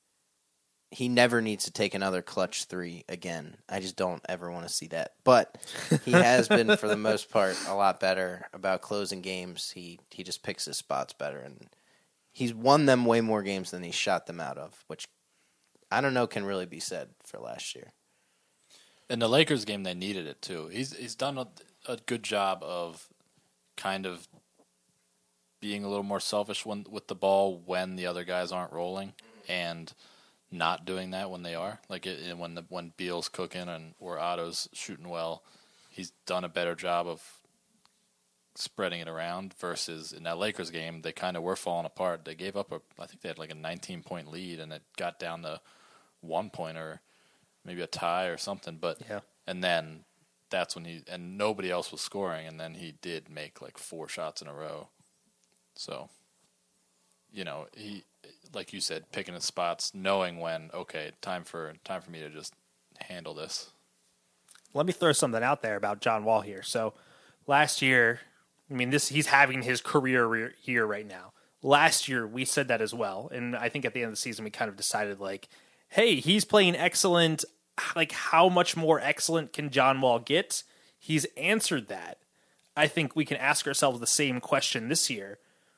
he never needs to take another clutch three again. I just don't ever want to see that. But he has been, for the most part, a lot better about closing games. He he just picks his spots better, and he's won them way more games than he shot them out of, which I don't know can really be said for last year. In the Lakers game, they needed it too. He's he's done a, a good job of kind of being a little more selfish when, with the ball when the other guys aren't rolling, and not doing that when they are. Like it, when the, when Beal's cooking and or Otto's shooting well, he's done a better job of spreading it around. Versus in that Lakers game, they kind of were falling apart. They gave up a, I think they had like a nineteen point lead, and it got down to one point or maybe a tie or something. But yeah. And then that's when he and nobody else was scoring, and then he did make like four shots in a row. So, you know, he, like you said, picking his spots, knowing when, okay, time for time for me to just handle this. Let me throw something out there about John Wall here. So, last year, I mean, this he's having his career year right now. Last year, we said that as well, and I think at the end of the season, we kind of decided, like, hey, he's playing excellent. Like, how much more excellent can John Wall get? He's answered that. I think we can ask ourselves the same question this year.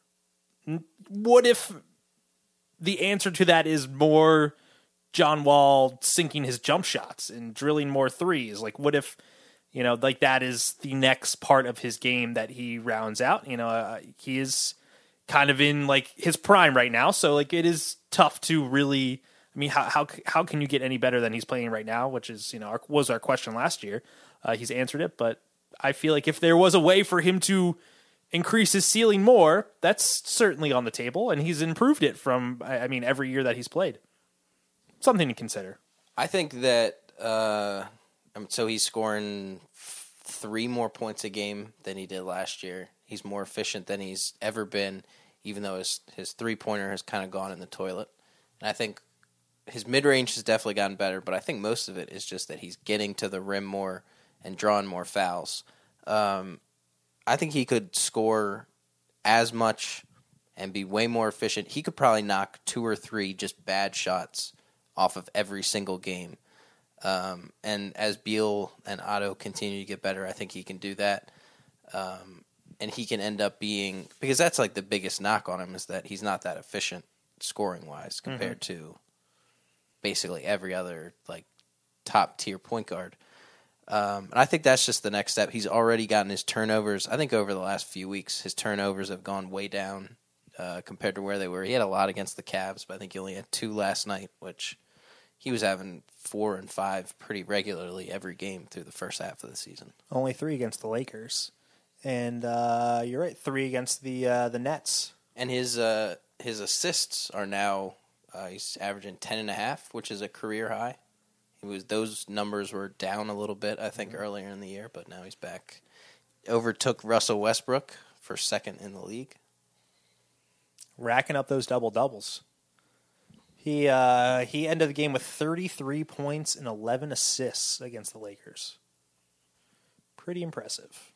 What if the answer to that is more John Wall sinking his jump shots and drilling more threes? Like, what if, you know, like that is the next part of his game that he rounds out? You know, uh, he is kind of in like his prime right now. So like, it is tough to really, I mean, how, how, how can you get any better than he's playing right now? Which is, you know, our, was our question last year. Uh, he's answered it, but I feel like if there was a way for him to increase his ceiling more, that's certainly on the table, and he's improved it from, I mean, every year that he's played. Something to consider. I think that, uh, so he's scoring f- three more points a game than he did last year. He's more efficient than he's ever been, even though his, his three-pointer has kind of gone in the toilet. And I think his mid-range has definitely gotten better, but I think most of it is just that he's getting to the rim more and drawing more fouls. Um, I think he could score as much and be way more efficient. He could probably knock two or three just bad shots off of every single game. Um, and as Beal and Otto continue to get better, I think he can do that. Um, and he can end up being, because that's like the biggest knock on him, is that he's not that efficient scoring-wise compared mm-hmm. to basically every other like top-tier point guard. Um, and I think that's just the next step. He's already gotten his turnovers. I think over the last few weeks, his turnovers have gone way down uh, compared to where they were. He had a lot against the Cavs, but I think he only had two last night, which he was having four and five pretty regularly every game through the first half of the season. Only three against the Lakers. And uh, you're right, three against the uh, the Nets. And his uh, his assists are now, uh, he's averaging ten and a half, which is a career high. It was those numbers were down a little bit, I think, mm-hmm. earlier in the year, but now he's back. Overtook Russell Westbrook for second in the league. Racking up those double-doubles. He uh, he ended the game with thirty-three points and eleven assists against the Lakers. Pretty impressive.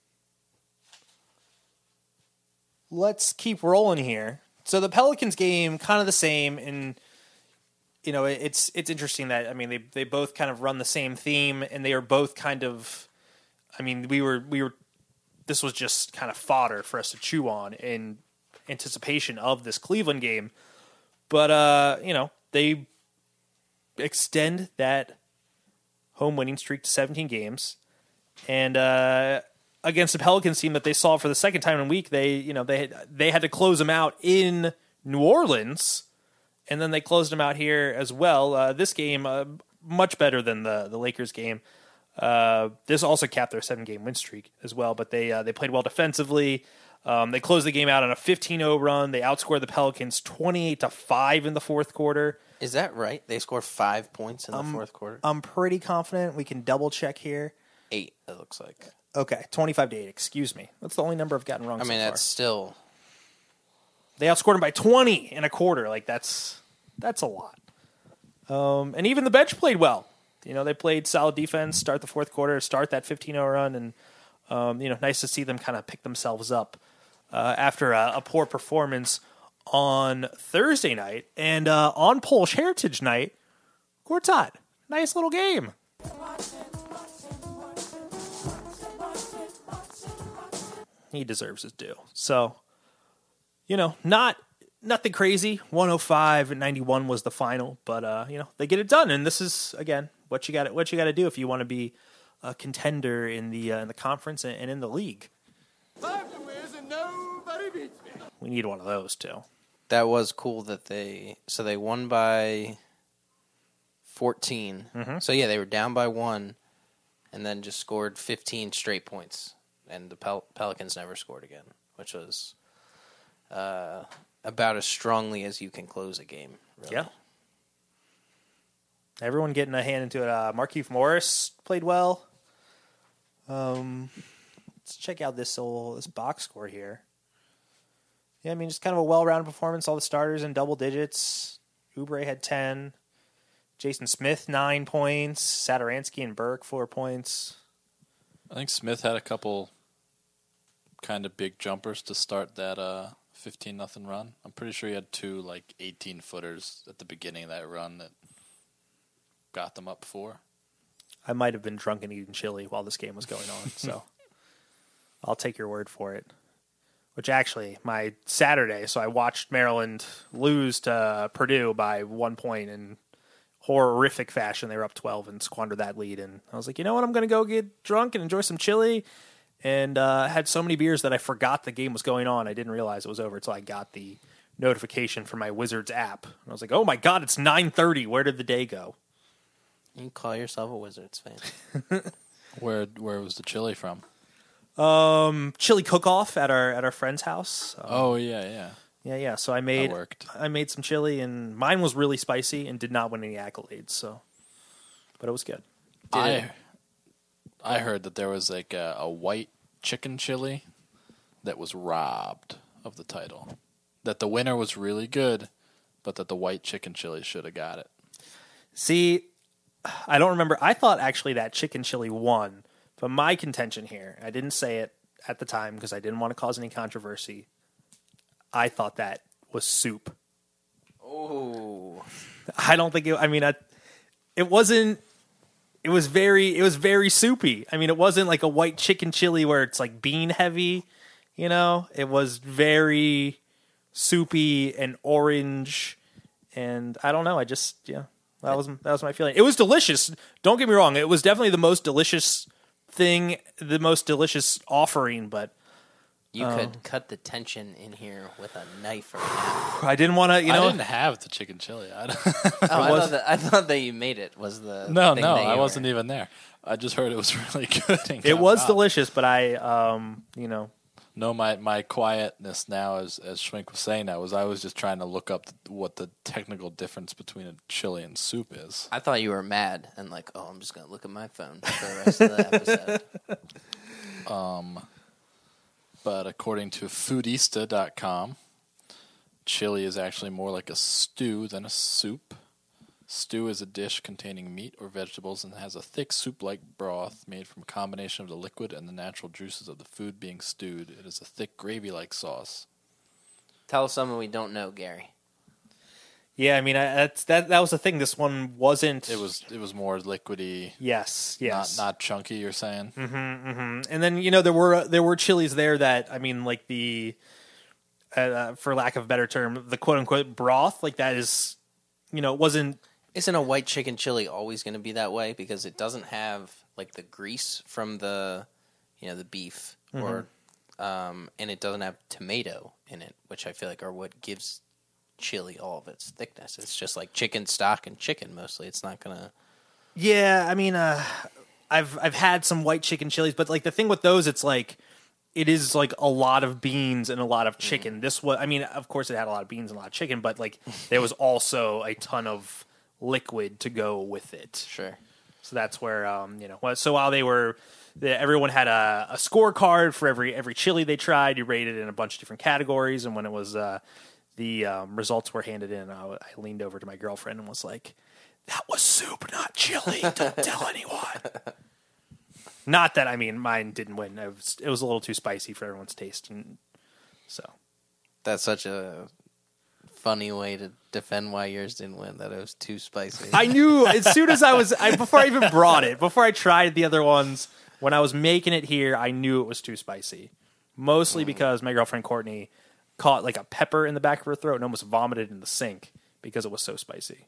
Let's keep rolling here. So the Pelicans game, kind of the same, and you know, it's it's interesting that, I mean, they they both kind of run the same theme, and they are both kind of, I mean, we were we were this was just kind of fodder for us to chew on in anticipation of this Cleveland game. But, uh, you know, they extend that home winning streak to seventeen games. And uh, against the Pelicans team that they saw for the second time in a week, they, you know, they had, they had to close them out in New Orleans, and then they closed them out here as well. Uh, this game, uh, much better than the, the Lakers game. Uh, this also capped their seven-game win streak as well, but they uh, they played well defensively. Um, they closed the game out on a fifteen oh run. They outscored the Pelicans twenty-eight to five in the fourth quarter. Is that right? They scored five points in the Um, fourth quarter? I'm pretty confident. We can double-check here. Eight, it looks like. Okay, twenty-five to eight, excuse me. That's the only number I've gotten wrong I so mean, far. that's still... They outscored them by twenty in a quarter. Like, that's that's a lot. Um, and even the bench played well. You know, they played solid defense, start the fourth quarter, start that fifteen oh run, and, um, you know, nice to see them kind of pick themselves up uh, after a, a poor performance on Thursday night. And uh, on Polish Heritage Night, Gortat, nice little game. He deserves his due. So, you know, not nothing crazy. one oh five and ninety-one was the final, but uh, you know, they get it done. And this is again what you got what you got to do if you want to be a contender in the uh, in the conference and, and in the league. Five to wins and nobody beats me. We need one of those too. That was cool that they... So they won by fourteen. Mm-hmm. So, yeah, they were down by one and then just scored fifteen straight points. And the Pel- Pelicans never scored again, which was uh, about as strongly as you can close a game. Really. Yeah. Everyone getting a hand into it. Uh, Markieff Morris played well. Um, let's check out this old, this box score here. Yeah, I mean, just kind of a well-rounded performance. All the starters in double digits. Oubre had ten. Jason Smith, nine points. Satoransky and Burke, four points. I think Smith had a couple kind of big jumpers to start that uh, fifteen nothing run. I'm pretty sure he had two like eighteen footers at the beginning of that run that got them up four. I might have been drunk and eating chili while this game was going on, so I'll take your word for it. Which actually, my Saturday, so I watched Maryland lose to Purdue by one point in horrific fashion. They were up twelve and squandered that lead. And I was like, you know what? I'm going to go get drunk and enjoy some chili. And uh, had so many beers that I forgot the game was going on. I didn't realize it was over until I got the notification from my Wizards app. And I was like, oh my God, it's nine thirty. Where did the day go? You can call yourself a Wizards fan. Where where was the chili from? Um, chili cook-off at our at our friend's house. Um, oh yeah, yeah, yeah, yeah. So I made that worked. I made some chili, and mine was really spicy and did not win any accolades. So, but it was good. Did I it? I heard that there was like a, a white chicken chili that was robbed of the title. That the winner was really good, but that the white chicken chili should have got it. See, I don't remember. I thought actually that chicken chili won. But my contention here, I didn't say it at the time because I didn't want to cause any controversy. I thought that was soup. Oh, I don't think it, I mean, I, it wasn't, it was very, it was very soupy. I mean, it wasn't like a white chicken chili where it's like bean heavy, you know, it was very soupy and orange. And I don't know. I just, yeah, that was, that was my feeling. It was delicious. Don't get me wrong. It was definitely the most delicious thing, the most delicious offering, but you um, could cut the tension in here with a knife or now. I didn't want to, you know. I didn't have the chicken chili. I, don't oh, I, thought that, I thought that you made it. Was the no, thing no, that you I were... wasn't even there. I just heard it was really good. It was delicious, but I, um, you know. No, my, my quietness now, as as Schwink was saying that, was I was just trying to look up the, what the technical difference between a chili and soup is. I thought you were mad and like, oh, I'm just going to look at my phone for the rest of the episode. Um, but according to foodista dot com, chili is actually more like a stew than a soup. Stew is a dish containing meat or vegetables and has a thick soup-like broth made from a combination of the liquid and the natural juices of the food being stewed. It is a thick gravy-like sauce. Tell us something we don't know, Gary. Yeah, I mean, I, that's that. That was the thing. This one wasn't. It was it was more liquidy. Yes, yes, not not chunky. You're saying. Mm-hmm, mm-hmm. And then you know there were there were chilies there that I mean, like the, uh, for lack of a better term, the quote unquote broth, like that is, you know, it wasn't. Isn't a white chicken chili always going to be that way because it doesn't have like the grease from the, you know, the beef Mm-hmm. or, um, and it doesn't have tomato in it, which I feel like are what gives chili all of its thickness. It's just like chicken stock and chicken mostly. It's not gonna. Yeah, I mean, uh, I've I've had some white chicken chilies, but like the thing with those, it's like it is like a lot of beans and a lot of chicken. Mm. This was, I mean, of course, it had a lot of beans and a lot of chicken, but like there was also a ton of liquid to go with it. Sure. So that's where um, you know. So while they were, the, everyone had a, a scorecard for every every chili they tried. You rated it in a bunch of different categories, and when it was uh, the um, results were handed in, I, I leaned over to my girlfriend and was like, "That was soup, not chili. Don't tell anyone." Not that I mean, mine didn't win. It was it was a little too spicy for everyone's taste, and so that's such a funny way to defend why yours didn't win. That it was too spicy. I knew as soon as I was I, before I even brought it, before I tried the other ones, when I was making it here, I knew it was too spicy. Mostly mm. because my girlfriend Courtney caught like a pepper in the back of her throat and almost vomited in the sink because it was so spicy.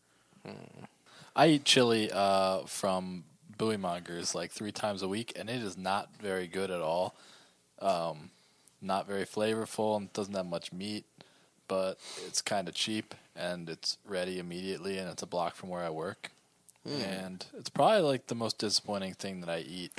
Mm. I eat chili uh, from Bowie Mongers like three times a week, and it is not very good at all. Um, not very flavorful and doesn't have much meat, but it's kind of cheap and it's ready immediately, and it's a block from where I work. Mm. And it's probably like the most disappointing thing that I eat.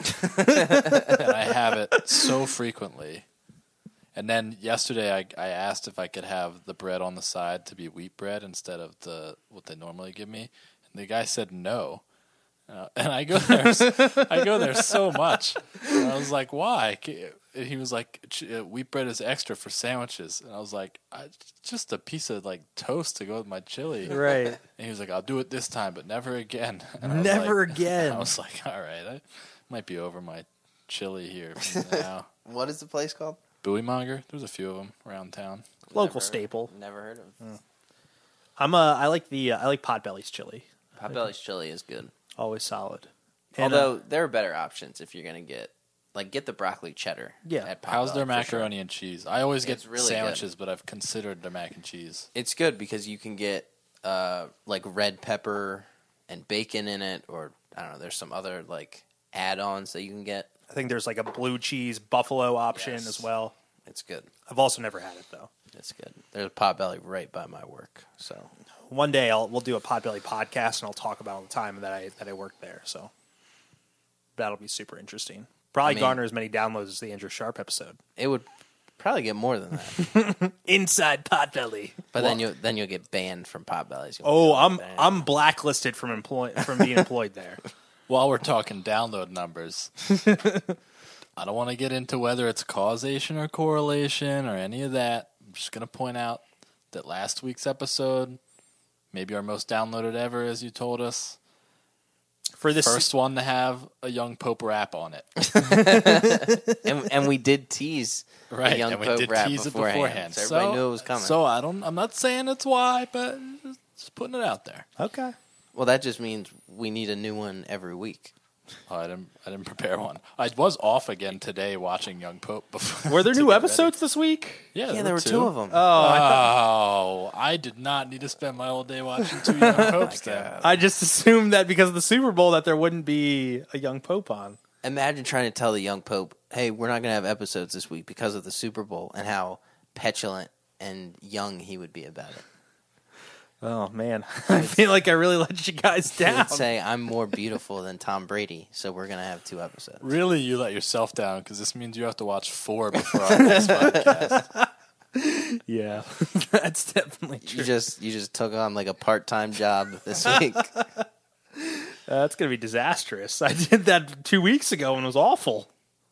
And I have it so frequently. And then yesterday I, I asked if I could have the bread on the side to be wheat bread instead of the what they normally give me. And the guy said no. Uh, and I go there I go there so much. And I was like, why? And he was like, wheat bread is extra for sandwiches. And I was like, I, just a piece of like toast to go with my chili. Right. And he was like, I'll do it this time, but never again. And I was never like, again. I was like, all right, I might be over my chili here now. What is the place called? Bowie Monger. There's a few of them around town. Local never, staple. Never heard of. Mm. I'm a. I like the. Uh, I like Potbelly's chili. Potbelly's chili is good. Always solid. And, Although uh, there are better options if you're gonna get like get the broccoli cheddar. Yeah. At How's their Potbelly, macaroni sure. and cheese? I always get It's really sandwiches, good. but I've considered their mac and cheese. It's good because you can get uh, like red pepper and bacon in it, or I don't know. There's some other like add-ons that you can get. I think there's like a blue cheese buffalo option Yes. as well. It's good. I've also never had it though. It's good. There's a Potbelly right by my work, so one day I'll we'll do a Potbelly podcast and I'll talk about all the time that I that I worked there. So that'll be super interesting. Probably I mean, garner as many downloads as the Andrew Sharp episode. It would probably get more than that. Inside Potbelly. But then you then you'll get banned from Potbellies. You Oh, won't I'm be able to I'm blacklisted from employ from being employed there. While we're talking download numbers, I don't want to get into whether it's causation or correlation or any of that. I'm just going to point out that last week's episode, maybe our most downloaded ever, as you told us, for this first one to have a Young Pope rap on it. and, and we did tease Right, the Young and we Pope did rap tease beforehand, it beforehand. so everybody so, knew it was coming. So I don't. I'm not saying it's why, but just putting it out there. Okay. Well, that just means we need a new one every week. Oh, I didn't. I didn't prepare one. I was off again today watching Young Pope. Before Were there to new get episodes ready. this week? Yeah, Yeah, there, there were were two. two of them. Oh, I, Oh, I did not need to spend my whole day watching two Young Popes. Then I just assumed that because of the Super Bowl that there wouldn't be a young Pope on. Imagine trying to tell the young Pope, hey, we're not going to have episodes this week because of the Super Bowl, and how petulant and young he would be about it. Oh, man. I feel like I really let you guys He down. would say, I'm more beautiful than Tom Brady, so we're going to have two episodes. really, you let yourself down because this means you have to watch four before our next podcast. Yeah, that's definitely true. You just you just took on like a part-time job this week. Uh, that's going to be disastrous. I did that two weeks ago and it was awful.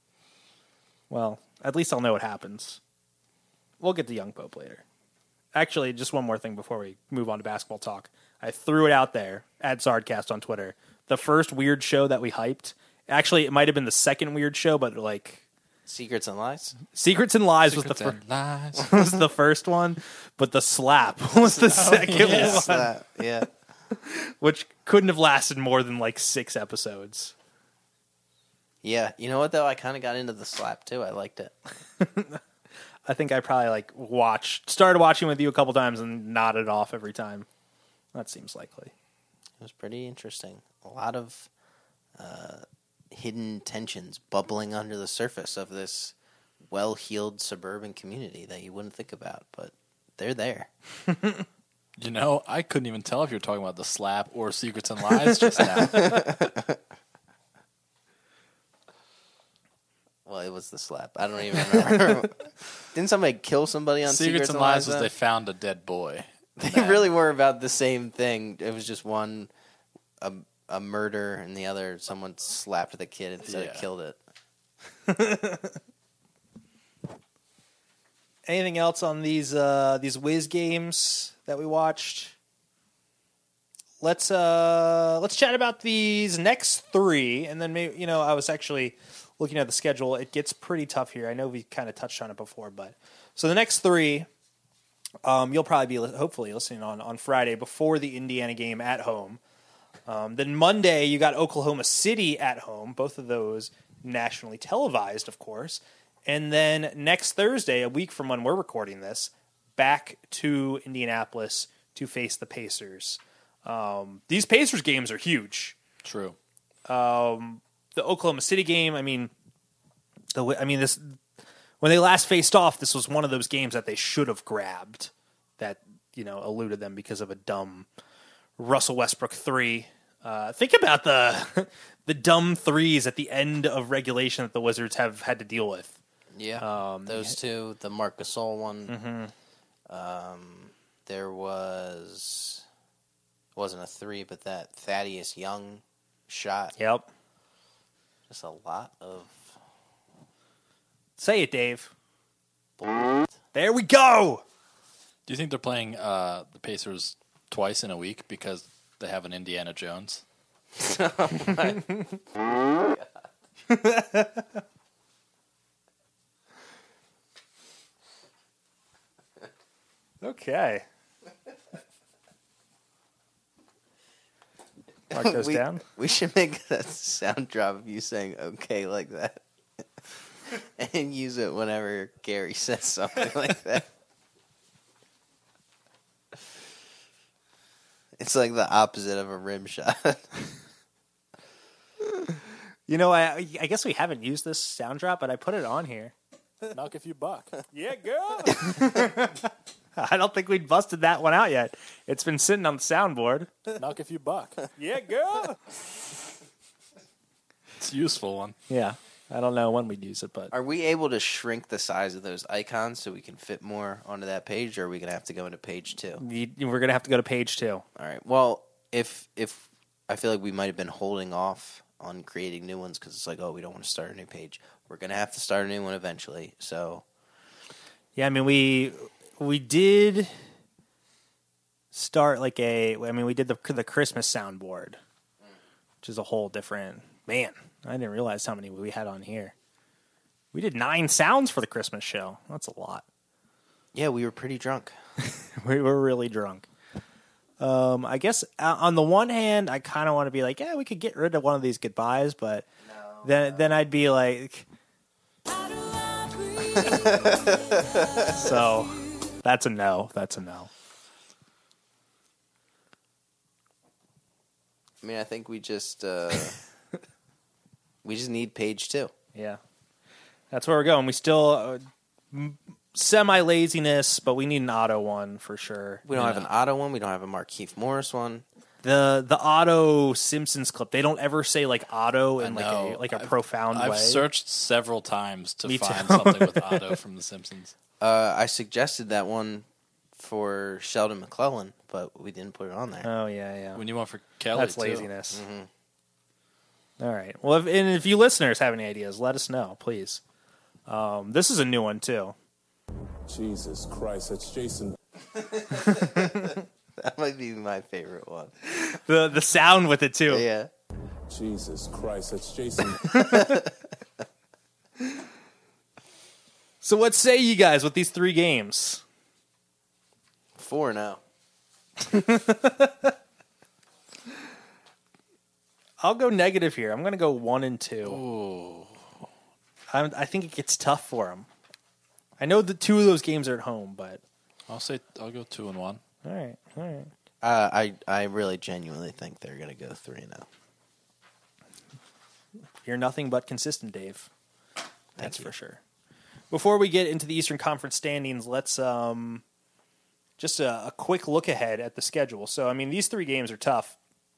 Well, at least I'll know what happens. We'll get to Young Pope later. Actually, just one more thing before we move on to basketball talk. I threw it out there at Zardcast on Twitter. The first weird show that we hyped, actually, it might have been the second weird show, but like Secrets and Lies? Secrets and Lies Secrets was the and first lies. was the first one. but the slap was the second yeah. one, Slap. Yeah. which couldn't have lasted more than like six episodes. Yeah. You know what, though? I kind of got into the slap, too. I liked it. I think I probably like watched, started watching with you a couple times and nodded off every time. That seems likely. It was pretty interesting. A lot of uh, hidden tensions bubbling under the surface of this well-heeled suburban community that you wouldn't think about, but they're there. You know, I couldn't even tell if you were talking about the slap or Secrets and Lies just now. Well, it was the slap. I don't even remember. Didn't somebody kill somebody on Secrets, Secrets and Lies was though? they found a dead boy. They really were about the same thing. It was just one a, a murder, and the other someone slapped the kid instead Yeah. of killed it. Anything else on these uh, these Wiz games that we watched? Let's uh, let's chat about these next three, and then maybe you know I was actually looking at the schedule. It gets pretty tough here. I know we kind of touched on it before, but so the next three, um, you'll probably be li- hopefully listening on on Friday before the Indiana game at home. Um, then Monday you got Oklahoma City at home. Both of those nationally televised, of course. And then next Thursday, a week from when we're recording this, back to Indianapolis to face the Pacers. Um, these Pacers games are huge. True. Um, the Oklahoma City game, I mean, the I mean this when they last faced off, this was one of those games that they should have grabbed that you know eluded them because of a dumb Russell Westbrook three. Uh, think about the the dumb threes at the end of regulation that the Wizards have had to deal with. Yeah, Um, those two. The Marc Gasol one. Mm-hmm. Um, there was wasn't a three, but that Thaddeus Young shot. Yep. Just a lot of. Say it, Dave. There we go. Do you think they're playing uh, the Pacers twice in a week because they have an Indiana Jones? Okay. Mark goes we, down. We should make a sound drop of you saying "okay" like that, and use it whenever Gary says something like that. It's like the opposite of a rim shot. You know, I I guess we haven't used this sound drop, but I put it on here. Knock if you buck. Yeah, girl. I don't think we'd busted that one out yet. It's been sitting on the soundboard. Knock if you buck. Yeah, girl. It's a useful one. Yeah. I don't know when we'd use it, but Are we able to shrink the size of those icons so we can fit more onto that page, or are we going to have to go into page two? you, we're going to have to go to page two. All right. Well, if if I feel like we might have been holding off on creating new ones because it's like, oh, we don't want to start a new page. We're going to have to start a new one eventually. So, Yeah, I mean, we we did start like a, I mean, we did the the Christmas soundboard, which is a whole different, man, I didn't realize how many we had on here. We did nine sounds for the Christmas show. That's a lot. yeah, we were pretty drunk. We were really drunk. Um, I guess uh, on the one hand, I kind of want to be like, yeah, we could get rid of one of these goodbyes, but No, then no. then I'd be like, so that's a no. That's a no. I mean, I think we just uh, we just need page two. Yeah, that's where we're going. We still uh, m- semi laziness, but we need an auto one for sure. We don't Yeah. have an Otto one. We don't have a Markeith Morris one. the the Otto Simpsons clip. They don't ever say like Otto in I like know. a like a I've- profound I've way. searched several times to Me find too. something with Otto from The Simpsons. Uh, I suggested that one for Sheldon McClellan, but we didn't put it on there. Oh yeah, yeah. We need one for Kelly, That's too. laziness. Mm-hmm. All right. Well, if, and if you listeners have any ideas, let us know, please. Um, this is a new one too. Jesus Christ, that's Jason. That might be my favorite one. The the sound with it too. Yeah. Jesus Christ, that's Jason. So what say you guys with these three games? four now. I'll go negative here. I'm going to go one and two. Ooh. I'm, I think it gets tough for them. I know the two of those games are at home, but I'll say I'll go two and one. all right, all right. Uh, I I really genuinely think they're going to go three and zero. You're nothing but consistent, Dave. That's you. for sure. Before we get into the Eastern Conference standings, let's um, just a, a quick look ahead at the schedule. So, I mean, these three games are tough.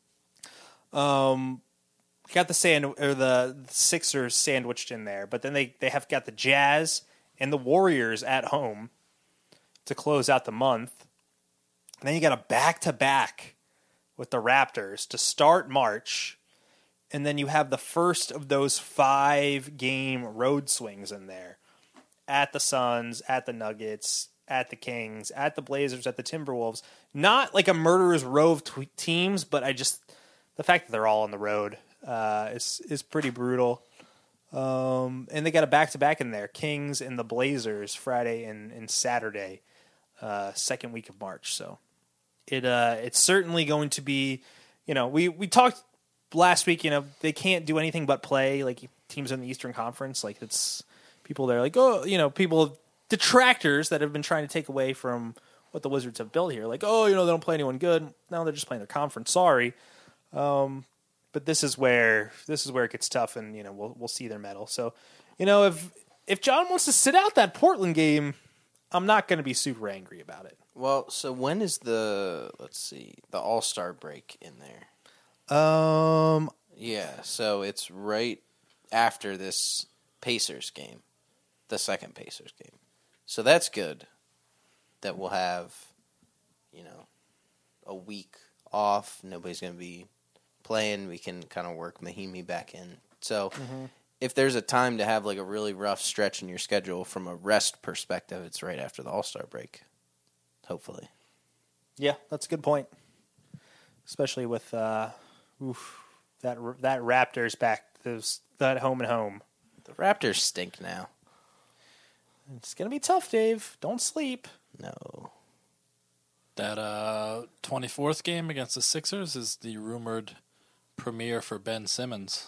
Um, got the sand or the Sixers sandwiched in there, but then they, they have got the Jazz and the Warriors at home to close out the month. And then you got a back-to-back with the Raptors to start March. And then you have the first of those five-game road swings in there. At the Suns, at the Nuggets, at the Kings, at the Blazers, at the Timberwolves. Not like a murderer's row of t- teams, but I just... The fact that they're all on the road uh, is is pretty brutal. Um, and they got a back-to-back in there. Kings and the Blazers Friday and, and Saturday, uh, second week of March. So it uh, it's certainly going to be, you know, we, we talked last week, you know, they can't do anything but play, like teams in the Eastern Conference. Like it's people that are like, oh, you know, people, detractors that have been trying to take away from what the Wizards have built here. Like, oh, you know, they don't play anyone good. No, they're just playing their conference. Sorry. Um, but this is where this is where it gets tough, and you know we'll we'll see their mettle. So, you know, if if John wants to sit out that Portland game, I'm not going to be super angry about it. Well, so when is the let's see the All Star break in there? Um, yeah, so it's right after this Pacers game, the second Pacers game. So that's good. That we'll have, you know, a week off. Nobody's going to be playing. We can kind of work Mahimi back in. So mm-hmm. if there's a time to have like a really rough stretch in your schedule from a rest perspective, it's right after the All-Star break, hopefully. Yeah, that's a good point. Especially with uh, oof, that that Raptors back, those that home and home. The Raptors stink now. It's going to be tough, Dave. Don't sleep. No. That uh, twenty-fourth game against the Sixers is the rumored premiere for Ben Simmons.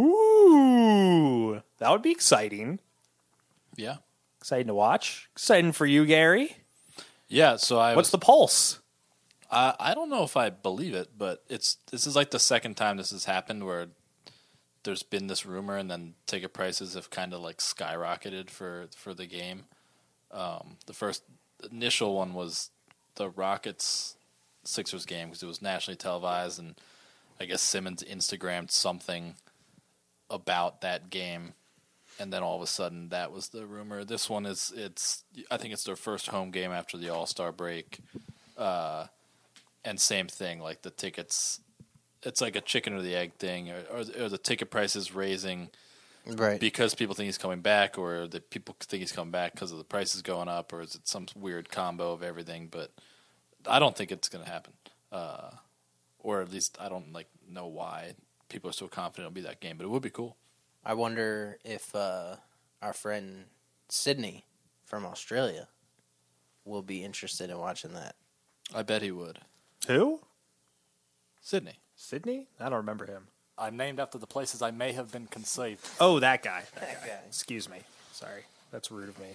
Ooh, that would be exciting. Yeah. Exciting to watch. Exciting for you, Gary. Yeah, so I What's was, the pulse? I I don't know if I believe it, but it's this is like the second time this has happened where there's been this rumor and then ticket prices have kind of like skyrocketed for, for the game. Um, the first initial one was the Rockets Sixers game because it was nationally televised, and I guess Simmons Instagrammed something about that game, and then all of a sudden that was the rumor. This one is it's I think it's their first home game after the All-Star break, uh, and same thing, like the tickets. It's like a chicken or the egg thing, or, or, or the ticket price is raising right because people think he's coming back, or that people think he's coming back because of the prices going up, or is it some weird combo of everything? But I don't think it's going to happen, uh, or at least I don't like know why people are so confident it'll be that game. But it would be cool. I wonder if uh, our friend Sydney from Australia will be interested in watching that. I bet he would. Who? Sydney. Sydney? I don't remember him. I'm named after the places I may have been conceived. Oh, that guy. That guy. Excuse me. Sorry. That's rude of me.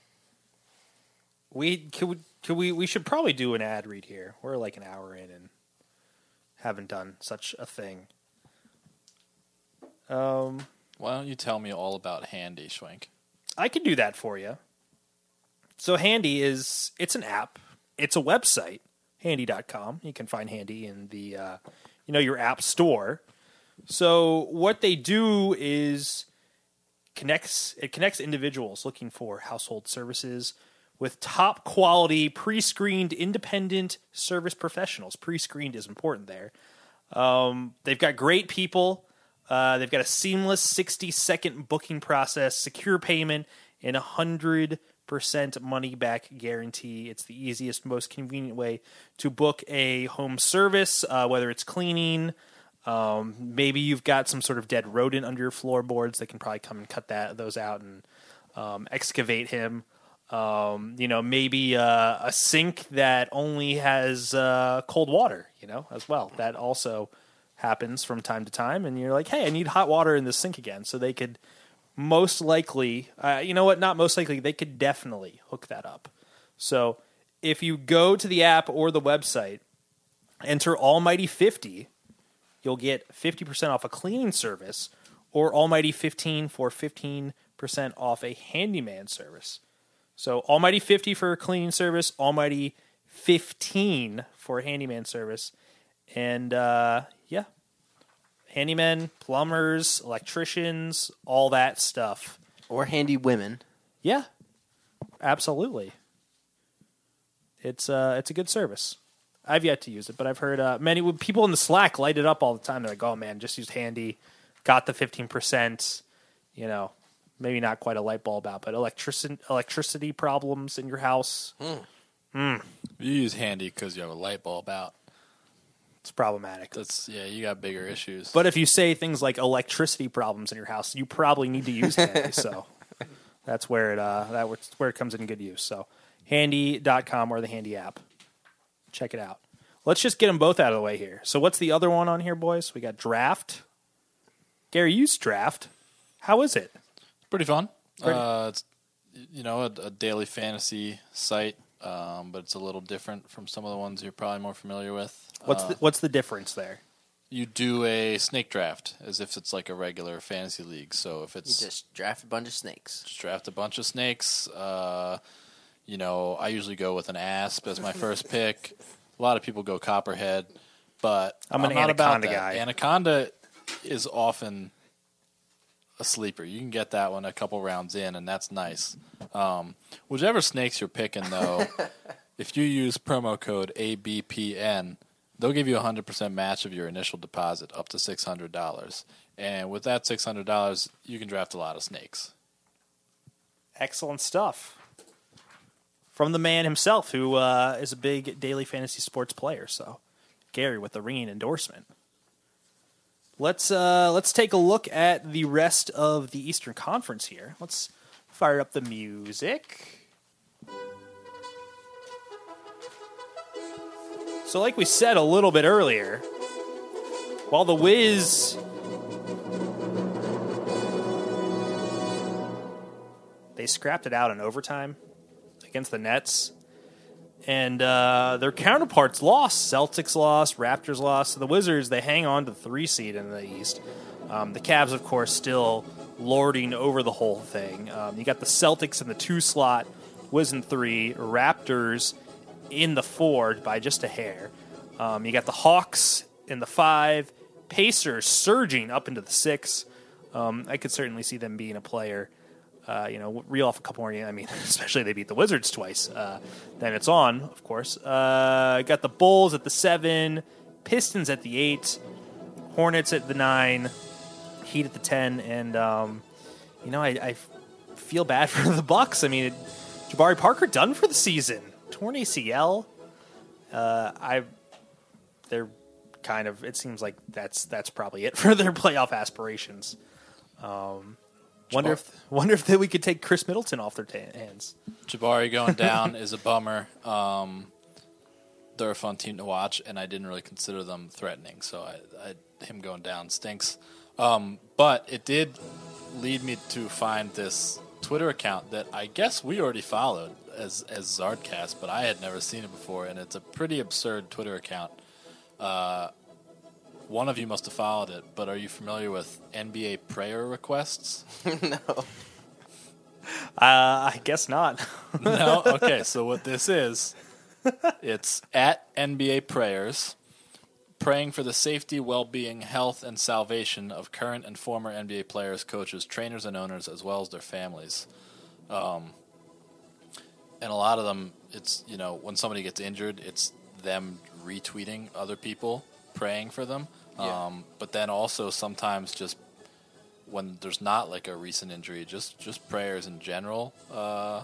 We could we, could we we should probably do an ad read here. We're like an hour in and haven't done such a thing. Um, Why don't you tell me all about Handy, Schwenk? I can do that for you. So Handy is it's an app. It's a website, handy dot com. You can find Handy in the uh, you know your app store. So what they do is connects it connects individuals looking for household services with top quality pre-screened independent service professionals. Pre-screened is important there. Um, they've got great people. Uh, they've got a seamless sixty second booking process, secure payment, and a hundred percent money back guarantee. It's the easiest, most convenient way to book a home service, uh, whether it's cleaning. Um, maybe you've got some sort of dead rodent under your floorboards. They can probably come and cut that those out and um, excavate him. Um, you know, maybe uh, a sink that only has uh, cold water, you know, as well. That also happens from time to time. And you're like, hey, I need hot water in this sink again. So they could most likely, uh, you know what, not most likely, they could definitely hook that up. So if you go to the app or the website, enter Almighty fifty, you'll get fifty percent off a cleaning service, or Almighty fifteen for fifteen percent off a handyman service. So Almighty fifty for a cleaning service, Almighty fifteen for a handyman service. And uh, yeah, handymen, plumbers, electricians, all that stuff. Or handy women. Yeah, absolutely. It's uh, it's a good service. I've yet to use it, but I've heard uh, many people in the Slack light it up all the time. They're like, oh man, just used Handy, got the fifteen percent, you know, maybe not quite a light bulb out, but electricity electricity problems in your house. Mm. Mm. You use Handy because you have a light bulb out. It's problematic. That's yeah, you got bigger issues. But if you say things like electricity problems in your house, you probably need to use Handy. So that's where it uh, that's where it comes in good use. So handy dot com or the Handy app. Check it out. Let's just get them both out of the way here. So what's the other one on here, boys? We got Draft. Gary, you use Draft. How is it? Pretty fun. Pretty. Uh, it's you know a, a daily fantasy site, um, but it's a little different from some of the ones you're probably more familiar with. What's uh, the, what's the difference there? You do a snake draft as if it's like a regular fantasy league. So if it's You just draft a bunch of snakes. Just draft a bunch of snakes. Uh, you know, I usually go with an asp as my first pick. A lot of people go copperhead, but I'm an not about anaconda that. guy. Anaconda is often a sleeper. You can get that one a couple rounds in, and that's nice. Um, whichever snakes you're picking, though, if you use promo code A B P N, they'll give you a one hundred percent match of your initial deposit up to six hundred dollars. And with that six hundred dollars, you can draft a lot of snakes. Excellent stuff. From the man himself, who uh, is a big daily fantasy sports player. So, Gary with the ringing endorsement. Let's uh, let's take a look at the rest of the Eastern Conference here. Let's fire up the music. So, like we said a little bit earlier, while the Wiz they scrapped it out in overtime against the Nets, and uh, their counterparts lost. Celtics lost, Raptors lost. So the Wizards, they hang on to the three seed in the East. Um, the Cavs, of course, still lording over the whole thing. Um, you got the Celtics in the two slot, Wiz in three, Raptors in the four by just a hair. Um, you got the Hawks in the five, Pacers surging up into the six. Um, I could certainly see them being a player. Uh, you know, reel off a couple more. I mean, especially they beat the Wizards twice. Uh, then it's on, of course. Uh, got the Bulls at the seven, Pistons at the eight, Hornets at the nine, Heat at the ten, and um, you know, I, I feel bad for the Bucks. I mean, it, Jabari Parker done for the season, torn A C L. Uh, I, they're kind of. It seems like that's that's probably it for their playoff aspirations. Um, Wonder if wonder if they, we could take Chris Middleton off their t- hands. Jabari going down is a bummer. Um, they're a fun team to watch, and I didn't really consider them threatening, so I, I, him going down stinks. Um, but it did lead me to find this Twitter account that I guess we already followed as as Zardcast, but I had never seen it before, and it's a pretty absurd Twitter account. Uh, One of you must have followed it, but are you familiar with N B A prayer requests? No. Uh, I guess not. No? Okay, so what this is, it's at N B A prayers, praying for the safety, well-being, health, and salvation of current and former N B A players, coaches, trainers, and owners, as well as their families. Um, and a lot of them, it's, you know, when somebody gets injured, it's them retweeting other people praying for them. Yeah. Um, but then also sometimes just when there's not like a recent injury, just, just prayers in general. Uh,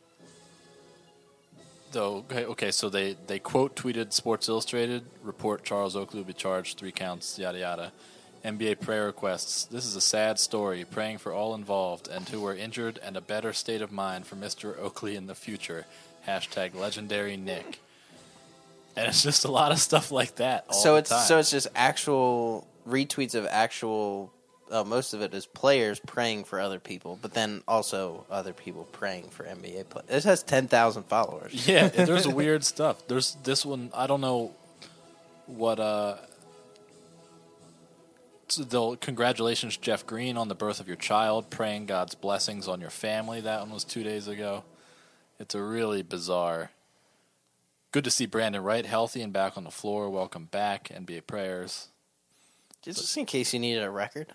though, okay, okay, so they, they quote tweeted Sports Illustrated, report Charles Oakley will be charged, three counts, yada, yada. N B A prayer requests. This is a sad story. Praying for all involved and who were injured and a better state of mind for Mister Oakley in the future. Hashtag legendary Nick. And it's just a lot of stuff like that all so the it's time. so it's just actual retweets of actual. Uh, most of it is players praying for other people, but then also other people praying for N B A players. This has ten thousand followers. Yeah, there's weird stuff. There's this one. I don't know what. Uh, so they'll congratulations, Jeff Green, on the birth of your child. Praying God's blessings on your family. That one was two days ago. It's a really bizarre. Good to see Brandon Wright healthy and back on the floor. Welcome back, N B A prayers. Just in case you needed a record.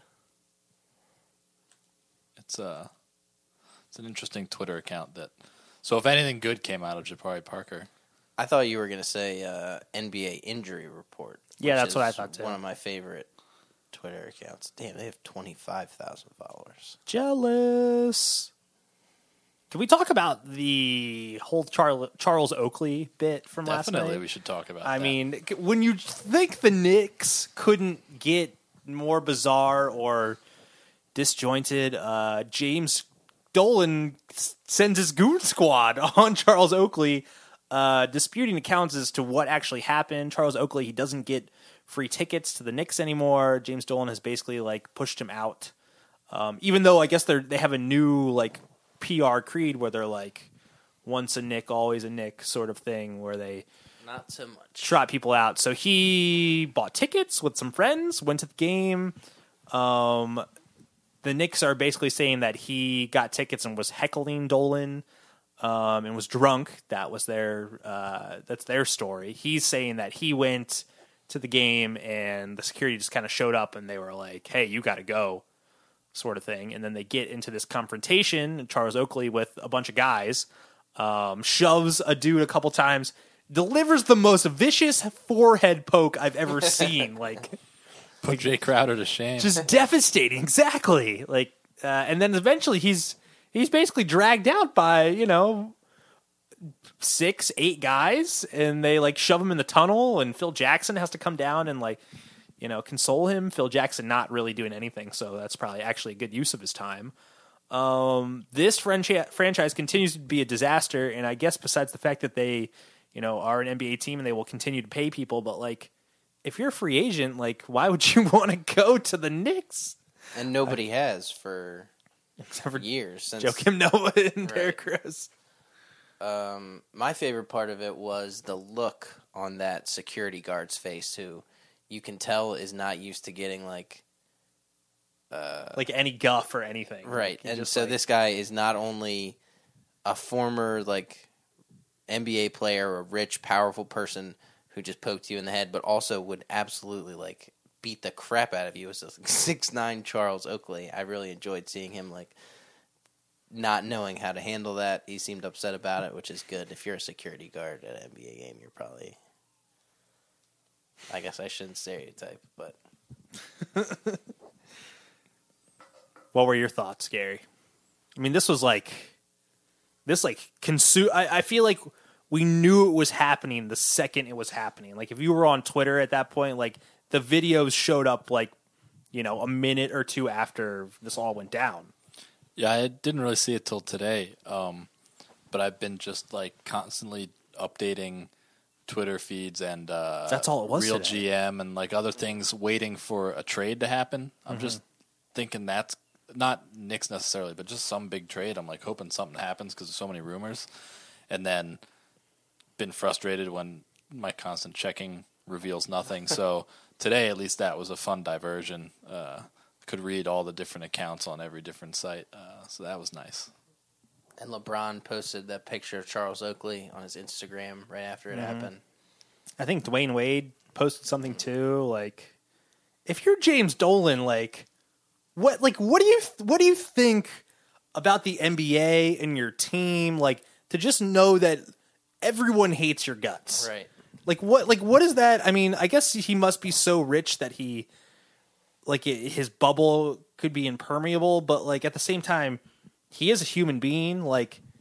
It's uh it's an interesting Twitter account that. So if anything good came out of Jabari Parker, I thought you were going to say uh, N B A injury report. Yeah, which that's what I is thought, too. One of my favorite Twitter accounts. Damn, they have twenty-five thousand followers. Jealous. Can we talk about the whole Char- Charles Oakley bit from last night? definitely we should talk about. I that. mean, when you think the Knicks couldn't get more bizarre or disjointed, uh, James Dolan sends his goon squad on Charles Oakley, uh, disputing accounts as to what actually happened. Charles Oakley, he doesn't get free tickets to the Knicks anymore. James Dolan has basically like pushed him out. Um, even though I guess they they have a new like P R creed where they're like once a Knick, always a Knick sort of thing where they Not so much. trot people out. So he bought tickets with some friends, went to the game. Um, the Knicks are basically saying that he got tickets and was heckling Dolan um, and was drunk. That was their uh, that's their story. He's saying that he went to the game and the security just kind of showed up and they were like, "Hey, you got to go," sort of thing. And then they get into this confrontation. Charles Oakley with a bunch of guys um, shoves a dude a couple times. Delivers the most vicious forehead poke I've ever seen. Like, put Jay Crowder to shame. Just devastating. Exactly. Like, uh, and then eventually he's he's basically dragged out by you know six, eight guys, and they like shove him in the tunnel. And Phil Jackson has to come down and like you know console him. Phil Jackson not really doing anything, so that's probably actually a good use of his time. Um, this franchi- franchise continues to be a disaster, and I guess besides the fact that they you know, are an N B A team and they will continue to pay people. But, like, if you're a free agent, like, why would you want to go to the Knicks? And nobody I, has for, except for years. Since, Joakim Noah and right. Derrick Rose. Um, my favorite part of it was the look on that security guard's face, who you can tell is not used to getting, like... Uh, like any guff or anything. Right. Like, and so like, this guy is not only a former, like... N B A player, a rich, powerful person who just poked you in the head, but also would absolutely like beat the crap out of you as a six nine Charles Oakley. I really enjoyed seeing him like not knowing how to handle that. He seemed upset about it, which is good. If you're a security guard at an N B A game, you're probably... I guess I shouldn't stereotype, but... What were your thoughts, Gary? I mean, this was like... This, like, consume. I, I feel like we knew it was happening the second it was happening. Like, if you were on Twitter at that point, like, the videos showed up, like, you know, a minute or two after this all went down. Yeah, I didn't really see it till today. Um, but I've been just, like, constantly updating Twitter feeds and uh, That's all it was Real today. G M and, like, other things waiting for a trade to happen. I'm Mm-hmm. just thinking that's not Knicks necessarily, but just some big trade. I'm like hoping something happens because there's so many rumors, and then been frustrated when my constant checking reveals nothing. So today, at least, that was a fun diversion. Uh, could read all the different accounts on every different site, uh, so that was nice. And LeBron posted that picture of Charles Oakley on his Instagram right after it Mhm. happened. I think Dwayne Wade posted something too. Like, if you're James Dolan, like, what, like, what do you, what do you think about the N B A and your team? Like, to just know that everyone hates your guts, Right. Like, what, like, what is that? I mean, I guess he must be so rich that he, like, his bubble could be impermeable, but like at the same time, he is a human being. Like,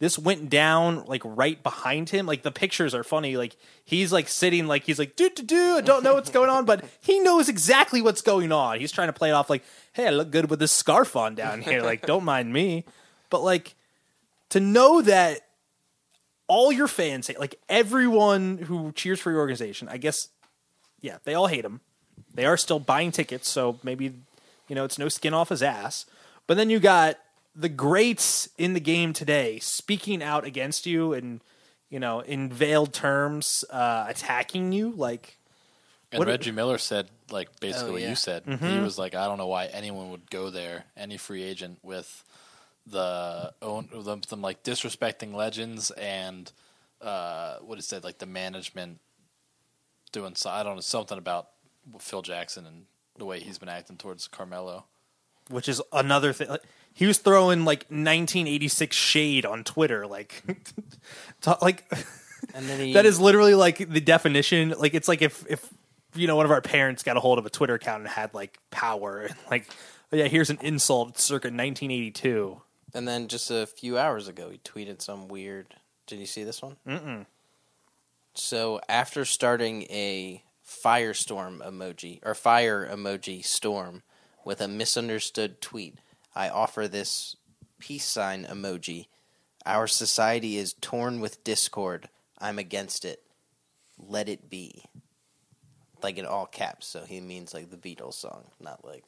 this went down like right behind him. Like the pictures are funny. Like he's like sitting like he's like do do do. I don't know what's going on, but he knows exactly what's going on. He's trying to play it off like, hey, I look good with this scarf on down here. Like, don't mind me. But like to know that all your fans hate, like everyone who cheers for your organization, I guess, yeah, they all hate him. They are still buying tickets, so maybe, you know, it's no skin off his ass. But then you got the greats in the game today speaking out against you and, you know, in veiled terms, uh, attacking you. Like, and what Reggie Miller said, like, basically Oh, what yeah. you said. Mm-hmm. He was like, I don't know why anyone would go there, any free agent, with the own them, them like disrespecting legends and uh, what he said, like the management doing. So I don't know, something about Phil Jackson and the way he's been acting towards Carmelo. which is another thing. Like, he was throwing like nineteen eighty-six shade on Twitter, like, to, like And then he, that is literally like the definition. Like, it's like if if you know one of our parents got a hold of a Twitter account and had like power, and like, oh, yeah, here's an insult circa nineteen eighty-two. And then just a few hours ago, he tweeted some weird. Did you see this one? Mm-mm. So after starting a firestorm emoji or fire emoji storm with a misunderstood tweet, I offer this peace sign emoji. Our society is torn with discord. I'm against it. Let it be. Like in all caps, so he means like the Beatles song, not like.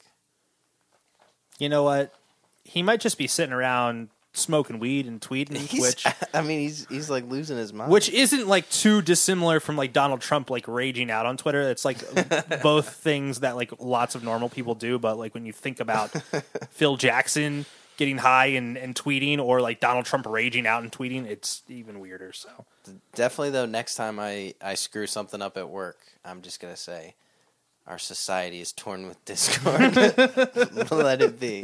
You know what? He might just be sitting around smoking weed and tweeting, He's, which I mean, he's he's like losing his mind. which isn't like too dissimilar from like Donald Trump like raging out on Twitter. It's like both things that like lots of normal people do, but like when you think about Phil Jackson getting high and, and tweeting, or like Donald Trump raging out and tweeting, it's even weirder. So Definitely, though, next time I, I screw something up at work, I'm just going to say, our society is torn with discord. Let it be.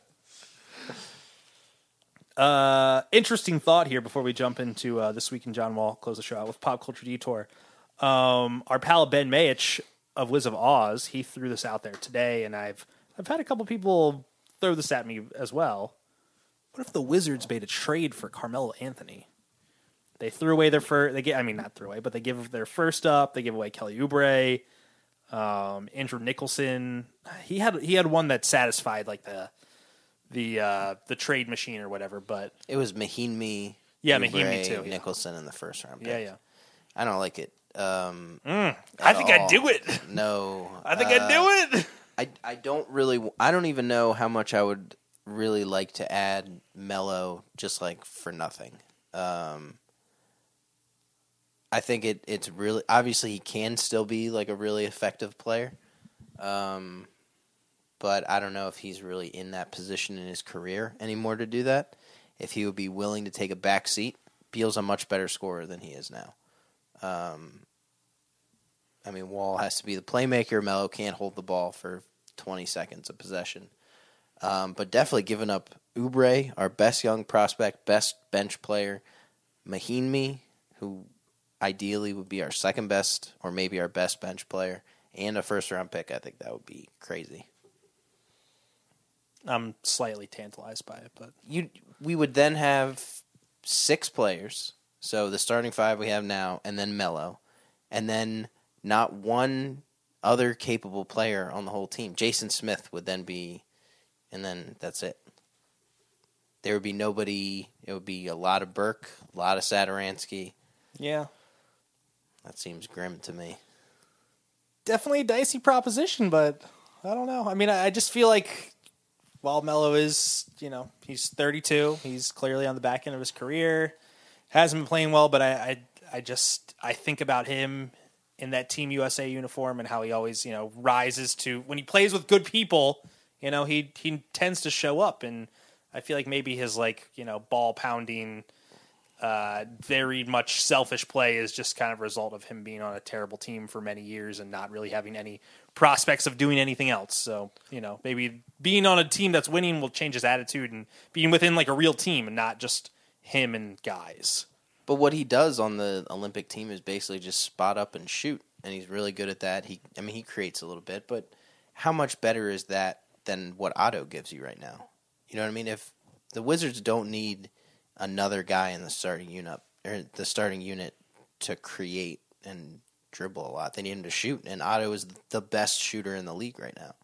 Uh, interesting thought here before we jump into uh, This Week in John Wall, close the show out with Pop Culture Detour. Um, our pal Ben Mayich of Wiz of Oz, he threw this out there today, and I've I've had a couple people throw this at me as well. What if the Wizards made a trade for Carmelo Anthony? They threw away their first. They get, I mean, not threw away, but they give their first up. They give away Kelly Oubre, um, Andrew Nicholson. He had he had one that satisfied like the the uh, the trade machine or whatever. But It was Mahinmi, yeah, Oubre, Mahinmi too. Yeah. Nicholson in the first round. Pick. yeah, yeah. I don't like it. Um, Mm, I think all. I'd do it. No, I think uh, I'd do it. I I don't really. I don't even know how much I would really like to add Melo just like for nothing. Um, I think it it's really obviously he can still be like a really effective player, um, but I don't know if he's really in that position in his career anymore to do that. If he would be willing to take a back seat, Beal's a much better scorer than he is now. Um, I mean, Wall has to be the playmaker. Melo can't hold the ball for twenty seconds of possession. Um, but definitely giving up Oubre, our best young prospect, best bench player, Mahinmi, who ideally would be our second best or maybe our best bench player, and a first-round pick. I think that would be crazy. I'm slightly tantalized by it, but You, we would then have six players. So the starting five we have now, and then Melo, and then not one other capable player on the whole team. Jason Smith would then be, and then that's it. There would be nobody. It would be a lot of Burke, a lot of Satoransky. yeah, That seems grim to me. definitely a dicey proposition. But I don't know. I mean, I, I just feel like while Melo is, you know, he's thirty-two, he's clearly on the back end of his career, hasn't been playing well. But I, I, I just I think about him in that Team U S A uniform and how he always, you know, rises to when he plays with good people. You know, he he tends to show up, and I feel like maybe his like you know ball pounding, uh, very much selfish play is just kind of a result of him being on a terrible team for many years and not really having any prospects of doing anything else. So you know, maybe being on a team that's winning will change his attitude and being within like a real team and not just him and guys. But what he does on the Olympic team is basically just spot up and shoot, and he's really good at that. He, I mean, he creates a little bit, but how much better is that than what Otto gives you right now? You know what I mean? If the Wizards don't need another guy in the starting unit or the starting unit to create and dribble a lot. They need him to shoot, and Otto is the best shooter in the league right now.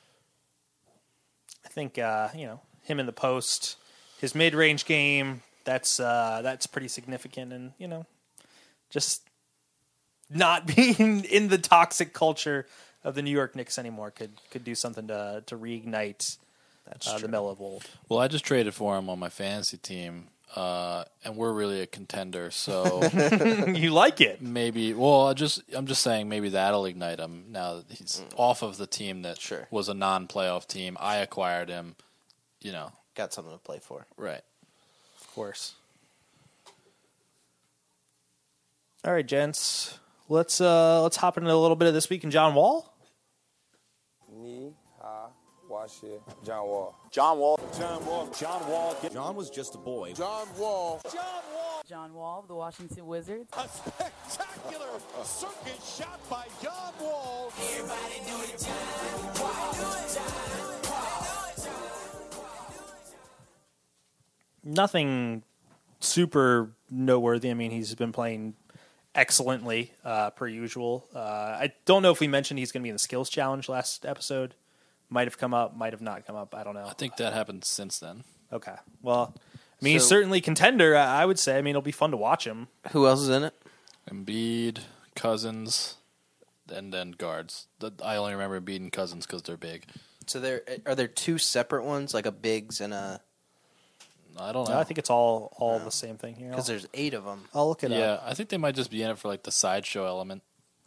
I think uh, you know him in the post, his mid-range game. That's uh, that's pretty significant, and you know, just not being in the toxic culture of the New York Knicks anymore could could do something to to reignite That's uh, the Mel of old. Well, I just traded for him on my fantasy team, uh, and we're really a contender. So you like it? Maybe. Well, I just I'm just saying maybe that'll ignite him now that he's mm. off of the team that sure. was a non-playoff team. I acquired him. You know, got something to play for. Right. Of course. All right, gents. Let's uh, let's hop into a little bit of This Week in John Wall. Ni ha wash it. John Wall. John Wall. John Wall. John Wall. John was just a boy. John Wall. John Wall. John Wall of the Washington Wizards. A spectacular circuit shot by John Wall. Everybody do it, John Wall. Nothing super noteworthy. I mean, he's been playing excellently, uh, per usual. Uh, I don't know if we mentioned he's going to be in the skills challenge last episode. Might have come up, might have not come up. I don't know. I think that happened since then. Okay. Well, I mean, So- he's certainly contender, I I would say. I mean, it'll be fun to watch him. Who else is in it? Embiid, Cousins, and then guards. The- I only remember Embiid and Cousins because they're big. So there are there two separate ones, like a bigs and a. I don't know. No, I think it's all all the same thing here. Because there's eight of them. I'll look it yeah, up. I think they might just be in it for like the sideshow element.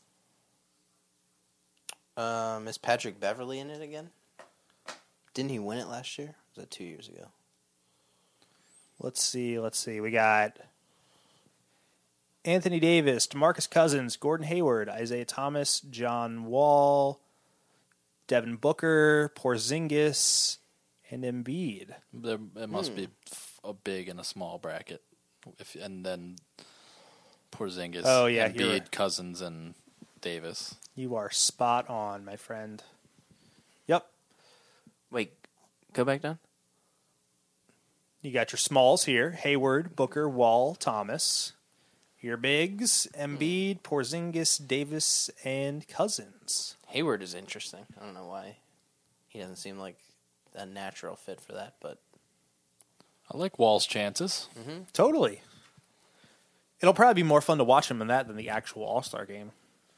Um, is Patrick Beverly in it again? Didn't he win it last year? Or was that two years ago? Let's see. Let's see. We got Anthony Davis, DeMarcus Cousins, Gordon Hayward, Isaiah Thomas, John Wall, Devin Booker, Porzingis, and Embiid. There, it must Hmm. be f- a big and a small bracket, if and then Porzingis, Oh, yeah, you're Embiid, right. Cousins, and Davis. You are spot on, my friend. Yep. Wait, go back down. You got your smalls here: Hayward, Booker, Wall, Thomas. Your bigs: Embiid, Porzingis, Davis, and Cousins. Hayward is interesting. I don't know why he doesn't seem like a natural fit for that, but I like Wall's chances. Mm-hmm. Totally. It'll probably be more fun to watch him in that than the actual All-Star game.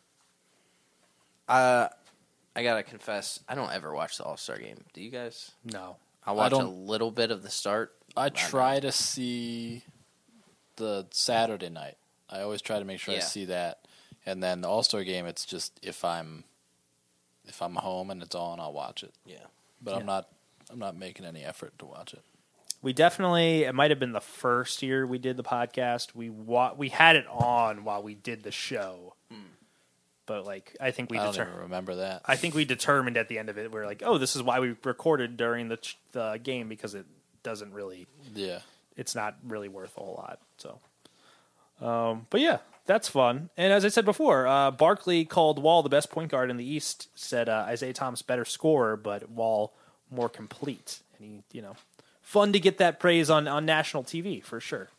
uh, I gotta confess, I don't ever watch the All Star game. Do you guys? No. I watch I a don't- little bit of the start. I Not try much. to see the Saturday night. I always try to make sure I Yeah. see that, and then the All Star game. It's just if I'm if I'm home and it's on, I'll watch it. Yeah, but Yeah. I'm not. I'm not making any effort to watch it. We definitely, it might have been the first year we did the podcast. We wa- we had it on while we did the show. But like, I think we I don't deter- even remember that. I think we determined at the end of it, we're like, oh, this is why we recorded during the ch- the game, because it doesn't really, Yeah. it's not really worth a whole lot. So, um, but yeah, that's fun. And as I said before, uh, Barkley called Wall the best point guard in the East. Said uh, Isaiah Thomas better scorer, but Wall more complete. And he, you know, fun to get that praise on on national T V for sure.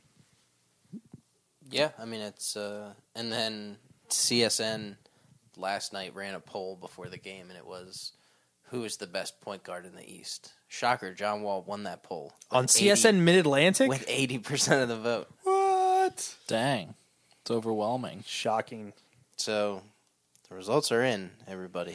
yeah. I mean, it's uh, and then C S N last night ran a poll before the game, and it was who is the best point guard in the East. Shocker, John Wall won that poll On with C S N eighty Mid Atlantic with eighty percent of the vote. What? Dang, it's overwhelming. Shocking. So the results are in, everybody.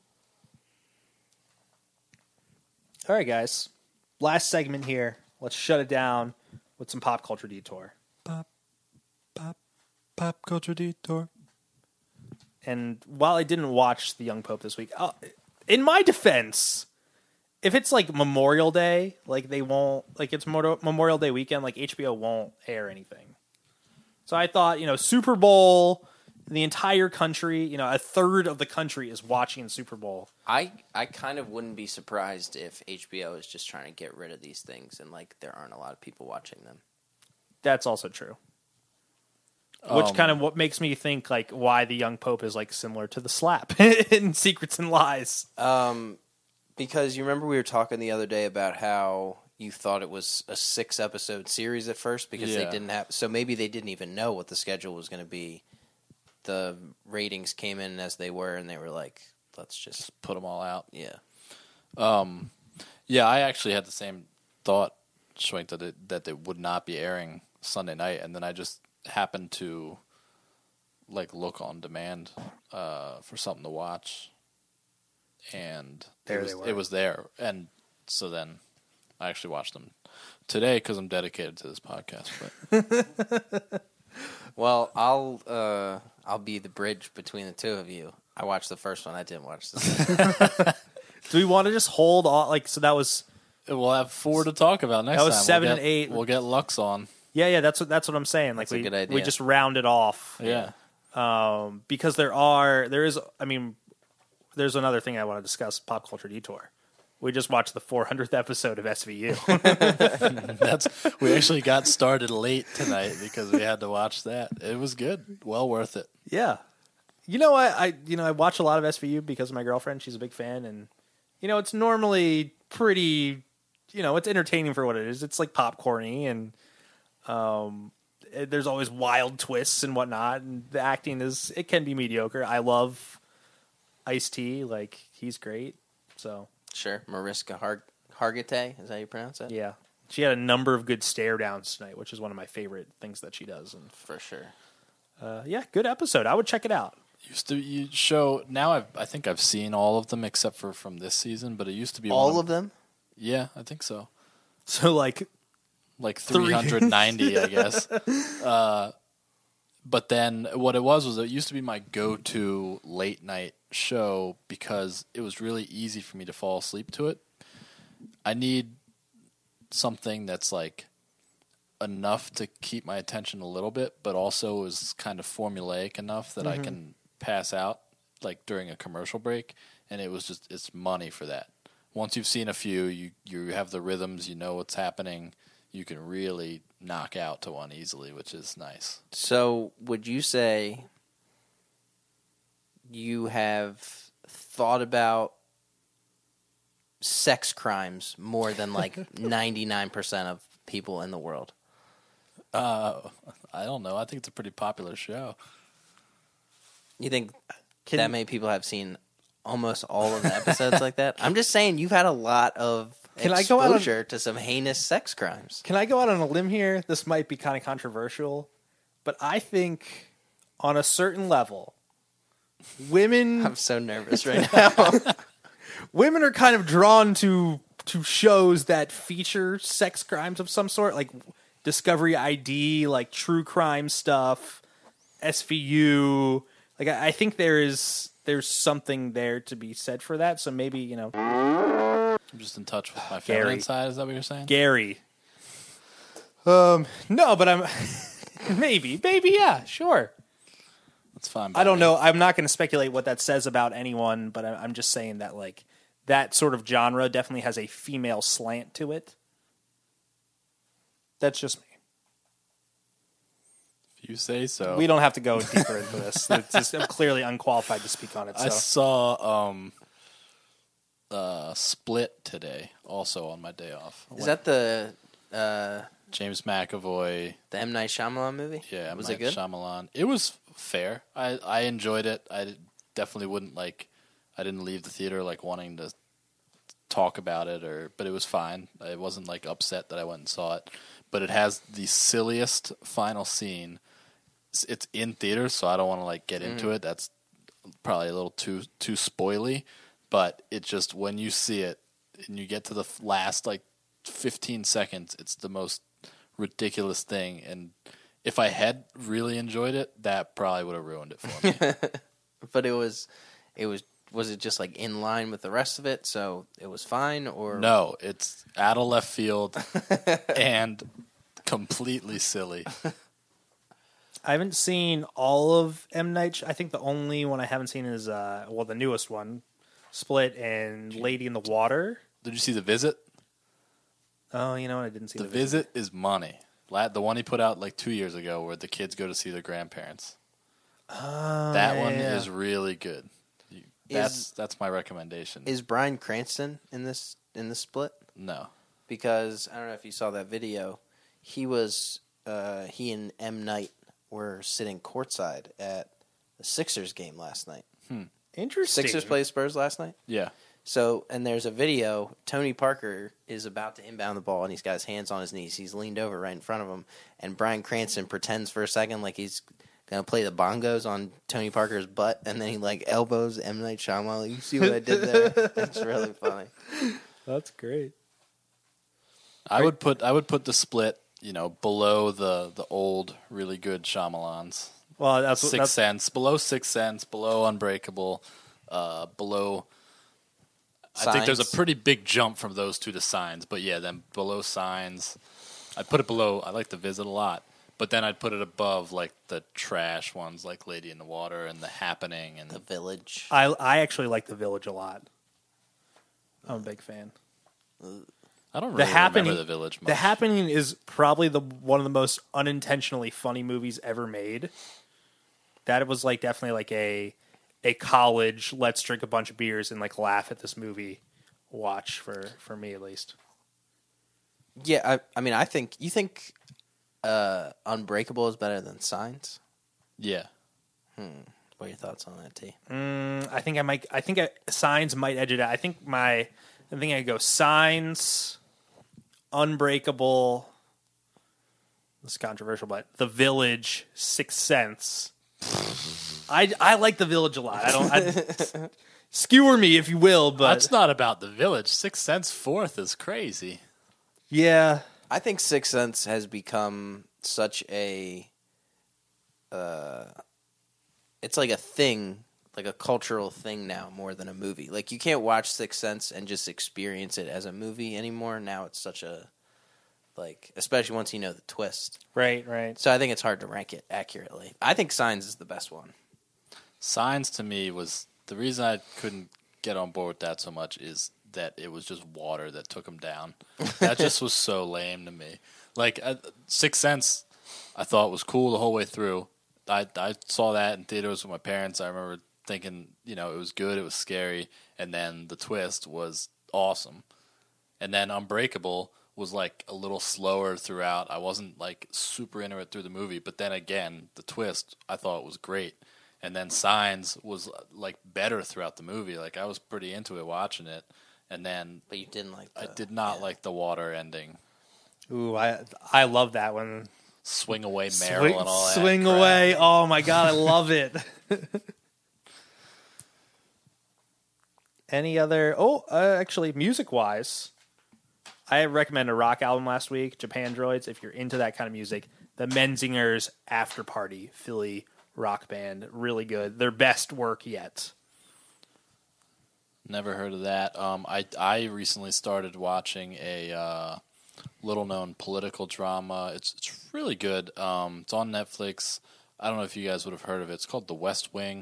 All right, guys. Last segment here. Let's shut it down with some pop culture detour. Pop, pop, pop culture detour. And while I didn't watch The Young Pope this week, uh, in my defense, if it's like Memorial Day, like they won't, like it's Mor- Memorial Day weekend, like H B O won't air anything. So I thought, you know, Super Bowl, the entire country, you know, a third of the country is watching Super Bowl. I, I kind of wouldn't be surprised if H B O is just trying to get rid of these things and like there aren't a lot of people watching them. That's also true. Which Um, kind of what makes me think like why The Young Pope is like similar to The Slap in Secrets and Lies. Um, because you remember we were talking the other day about how you thought it was a six episode series at first because Yeah. they didn't have. So maybe they didn't even know what the schedule was going to be. The ratings came in as they were, and they were like, "Let's just, Just put them all out." yeah." Um, yeah, I actually had the same thought, Schwenk, that it, that it would not be airing Sunday night, and then I just happened to like look on demand uh, for something to watch, and There it was, they were. it was there, and so then I actually watched them today because I'm dedicated to this podcast. But Well, I'll uh, I'll be the bridge between the two of you. I watched the first one. I didn't watch the second. Do we want to just hold on? Like, so that was we'll have four to talk about next That was time. seven we'll and get, eight. We'll get Lux on. yeah, yeah. That's what that's what I'm saying. Like That's a we good idea. we just rounded off. Yeah. Um, because there are there is I mean, there's another thing I want to discuss. Pop culture detour. We just watched the four hundredth episode of S V U. That's we actually got started late tonight because we had to watch that. It was good, well worth it. Yeah. You know, I, I you know I watch a lot of S V U because of my girlfriend. She's a big fan, and you know it's normally pretty. You know, it's entertaining for what it is. It's like popcorny, and um, it, there's always wild twists and whatnot. And the acting is it can be mediocre. I love Ice-T, like he's great. So Sure, Mariska Har- Hargitay, is that how you pronounce it? yeah, she had a number of good stare downs tonight, which is one of my favorite things that she does. And For sure. uh, yeah, good episode. I would check it out. Used to you show now. I've, I think I've seen all of them except for from this season, but it used to be All one of them? Yeah, I think so. So like Like Three. three hundred ninety, I guess. Uh, but then what it was was it used to be my go-to late night show because it was really easy for me to fall asleep to it. I need something that's like enough to keep my attention a little bit, but also is kind of formulaic enough that I can pass out like during a commercial break. And it was just it's money for that. Once you've seen a few, you you have the rhythms, you know what's happening. You can really knock out to one easily, which is nice. So, would you say you have thought about sex crimes more than like ninety-nine percent of people in the world? Uh, I don't know. I think it's a pretty popular show. You think Can- that many people have seen almost all of the episodes like that? I'm just saying you've had a lot of Can I go out on- exposure to some heinous sex crimes. Can I go out on a limb here? This might be kind of controversial, but I think on a certain level, women I'm so nervous right now. women are kind of drawn to to shows that feature sex crimes of some sort, like Discovery I D, like true crime stuff, S V U. Like I, I think there is there's something there to be said for that. So maybe you know, I'm just in touch with my Gary. feminine side. Is that what you're saying? Gary. Um, no, but I'm maybe, maybe, yeah, sure. That's fine. by I don't me. know. I'm not going to speculate what that says about anyone, but I- I'm just saying that like that sort of genre definitely has a female slant to it. That's just me. If you say so. We don't have to go deeper into this. It's just, I'm clearly unqualified to speak on it. So. I saw um, uh, Split today, also on my day off. Is that the uh, James McAvoy? the M. Night Shyamalan movie? Yeah, was M. it Night good? Shyamalan. It was fair. I I enjoyed it. I definitely wouldn't like. I didn't leave the theater like wanting to talk about it, or but it was fine. I wasn't like upset that I went and saw it. But it has the silliest final scene. It's, it's in theaters, so I don't want to like get into Mm. it. That's probably a little too too spoily. But it just when you see it and you get to the f- last like fifteen seconds, it's the most ridiculous thing. And if I had really enjoyed it, that probably would have ruined it for me. But it was, it was, was it just like in line with the rest of it? So it was fine, or No, it's out of left field and completely silly. I haven't seen all of M. Night. Sh- I think the only one I haven't seen is uh, well, the newest one, Split and Lady in the Water. Did you see The Visit? Oh, you know what? I didn't see The the, Visit is money. La- The one he put out like two years ago where the kids go to see their grandparents. Oh, that yeah, one yeah. is really good. You- That's Is- that's my recommendation. is Bryan Cranston in this in this Split? no. because I don't know if you saw that video. He was uh, he and M. Night were sitting courtside at the Sixers game last night. Hmm. Interesting. Sixers played Spurs last night. Yeah. So, and there's a video. Tony Parker is about to inbound the ball, and he's got his hands on his knees. He's leaned over right in front of him, and Bryan Cranston pretends for a second like he's gonna play the bongos on Tony Parker's butt, and then he like elbows M. Night Shyamalan. You see what I did there? It's really funny. That's great. I would put I would put the split, you know, below the the old really good Shyamalans. Well, that's Sixth that's, Sense, below Sixth Sense, below Unbreakable, uh, below. I think there's a pretty big jump from those two to Signs, but yeah, then below Signs, I'd put it below. I like The Visit a lot, but then I'd put it above like the trash ones, like Lady in the Water and The Happening and The Village. I I actually like The Village a lot. I'm a big fan. I don't The really Happening, remember The Village much. The Happening is probably the one of the most unintentionally funny movies ever made. That was like definitely like a a college let's drink a bunch of beers and like laugh at this movie watch for for me at least. Yeah, I I mean I think you think uh, Unbreakable is better than Signs. Yeah. Hmm. What are your thoughts on that, T? Mm, I think I might. I think I, Signs might edge it out. I think my. I think I go Signs, Unbreakable. This is controversial, but The Village, Sixth Sense. I I like The Village a lot. I don't. I, skewer me if you will, but That's not about The Village. Sixth Sense fourth is crazy. Yeah, I think Sixth Sense has become such a. Uh, it's like a thing, like a cultural thing now, more than a movie. Like you can't watch Sixth Sense and just experience it as a movie anymore. Now it's such a, like, especially once you know the twist. Right, right. So I think it's hard to rank it accurately. I think Signs is the best one. Signs to me was the reason I couldn't get on board with that so much is that it was just water that took him down. That just was so lame to me. Like uh, Sixth Sense, I thought was cool the whole way through. I I saw that in theaters with my parents. I remember thinking, you know, it was good, it was scary, and then the twist was awesome. And then Unbreakable was like a little slower throughout. I wasn't like super into it through the movie, but then again, the twist I thought was great. And then Signs was like better throughout the movie. Like I was pretty into it watching it. And then But you didn't like the, I did not like the water ending. Ooh, I I love that one. Swing away Meryl Swing, and all that. swing crap. away. Oh my god, I love it. Any other? Oh, uh, actually, music wise, I recommend a rock album last week. Japan Droids. If you're into that kind of music, the Menzingers After Party Philly rock band, really good. Their best work yet. Never heard of that. Um, I I recently started watching a uh, little known political drama. It's it's really good. Um, it's on Netflix. I don't know if you guys would have heard of it. It's called The West Wing.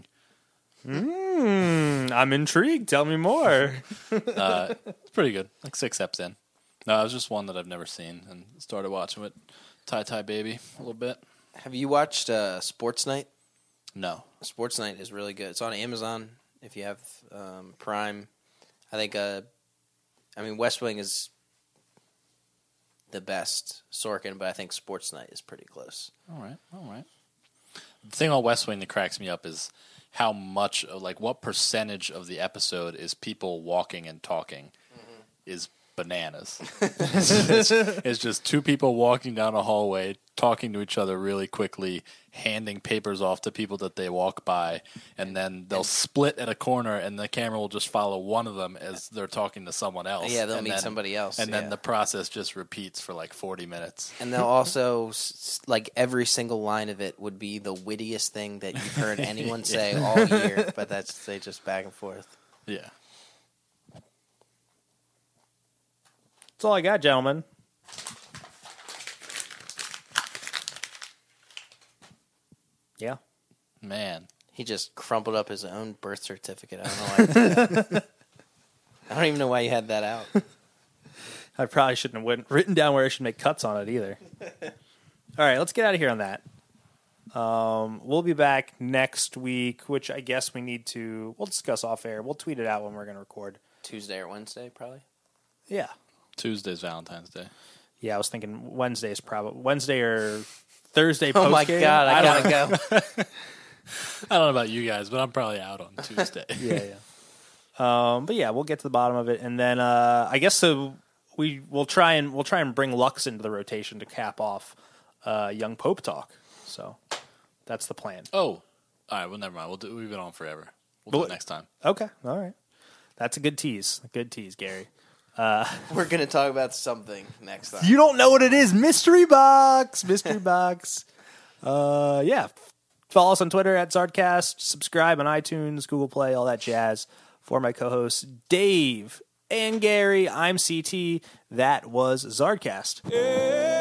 Mm, I'm intrigued. Tell me more. uh, it's pretty good. Like six eps in. No, it was just one that I've never seen and started watching with Tie Tie Baby a little bit. Have you watched uh, Sports Night? No. Sports Night is really good. It's on Amazon if you have um, Prime. I think, uh, I mean, West Wing is the best Sorkin, but I think Sports Night is pretty close. All right, all right. The thing on West Wing that cracks me up is how much, like, what percentage of the episode is people walking and talking mm-hmm. is bananas. it's, it's just two people walking down a hallway, talking to each other really quickly, handing papers off to people that they walk by, and then they'll split at a corner, and the camera will just follow one of them as they're talking to someone else. Yeah, they'll and meet then, somebody else. And yeah. then the process just repeats for like forty minutes. And they'll also, like, every single line of it would be the wittiest thing that you've heard anyone say yeah. all year, but that's they just back and forth. Yeah. That's all I got, gentlemen. Yeah. Man. He just crumpled up his own birth certificate. I don't know why he did that. I don't even know why you had that out. I probably shouldn't have went, written down where I should make cuts on it either. All right, let's get out of here on that. Um, we'll be back next week, which I guess we need to... We'll discuss off air. We'll tweet it out when we're going to record. Tuesday or Wednesday, probably. Yeah. Tuesday's Valentine's Day. Yeah, I was thinking Wednesday's probably Wednesday or Thursday. Oh my post-game. God, I, I gotta don't go. I don't know about you guys, but I'm probably out on Tuesday. yeah, yeah. Um, but yeah, we'll get to the bottom of it, and then uh, I guess so. We will try and we'll try and bring Lux into the rotation to cap off uh, Young Pope talk. So that's the plan. Oh, all right. Well, never mind. We'll do, we've been on forever. We'll do it next time. Okay, all right. That's a good tease. A good tease, Gary. Uh, We're gonna talk about something next time. you don't know what it is. Mystery box. Mystery box. Uh, yeah. Follow us on Twitter at Zardcast. Subscribe on iTunes, Google Play, all that jazz. For my co-hosts Dave and Gary, I'm C T. That was Zardcast. Yeah.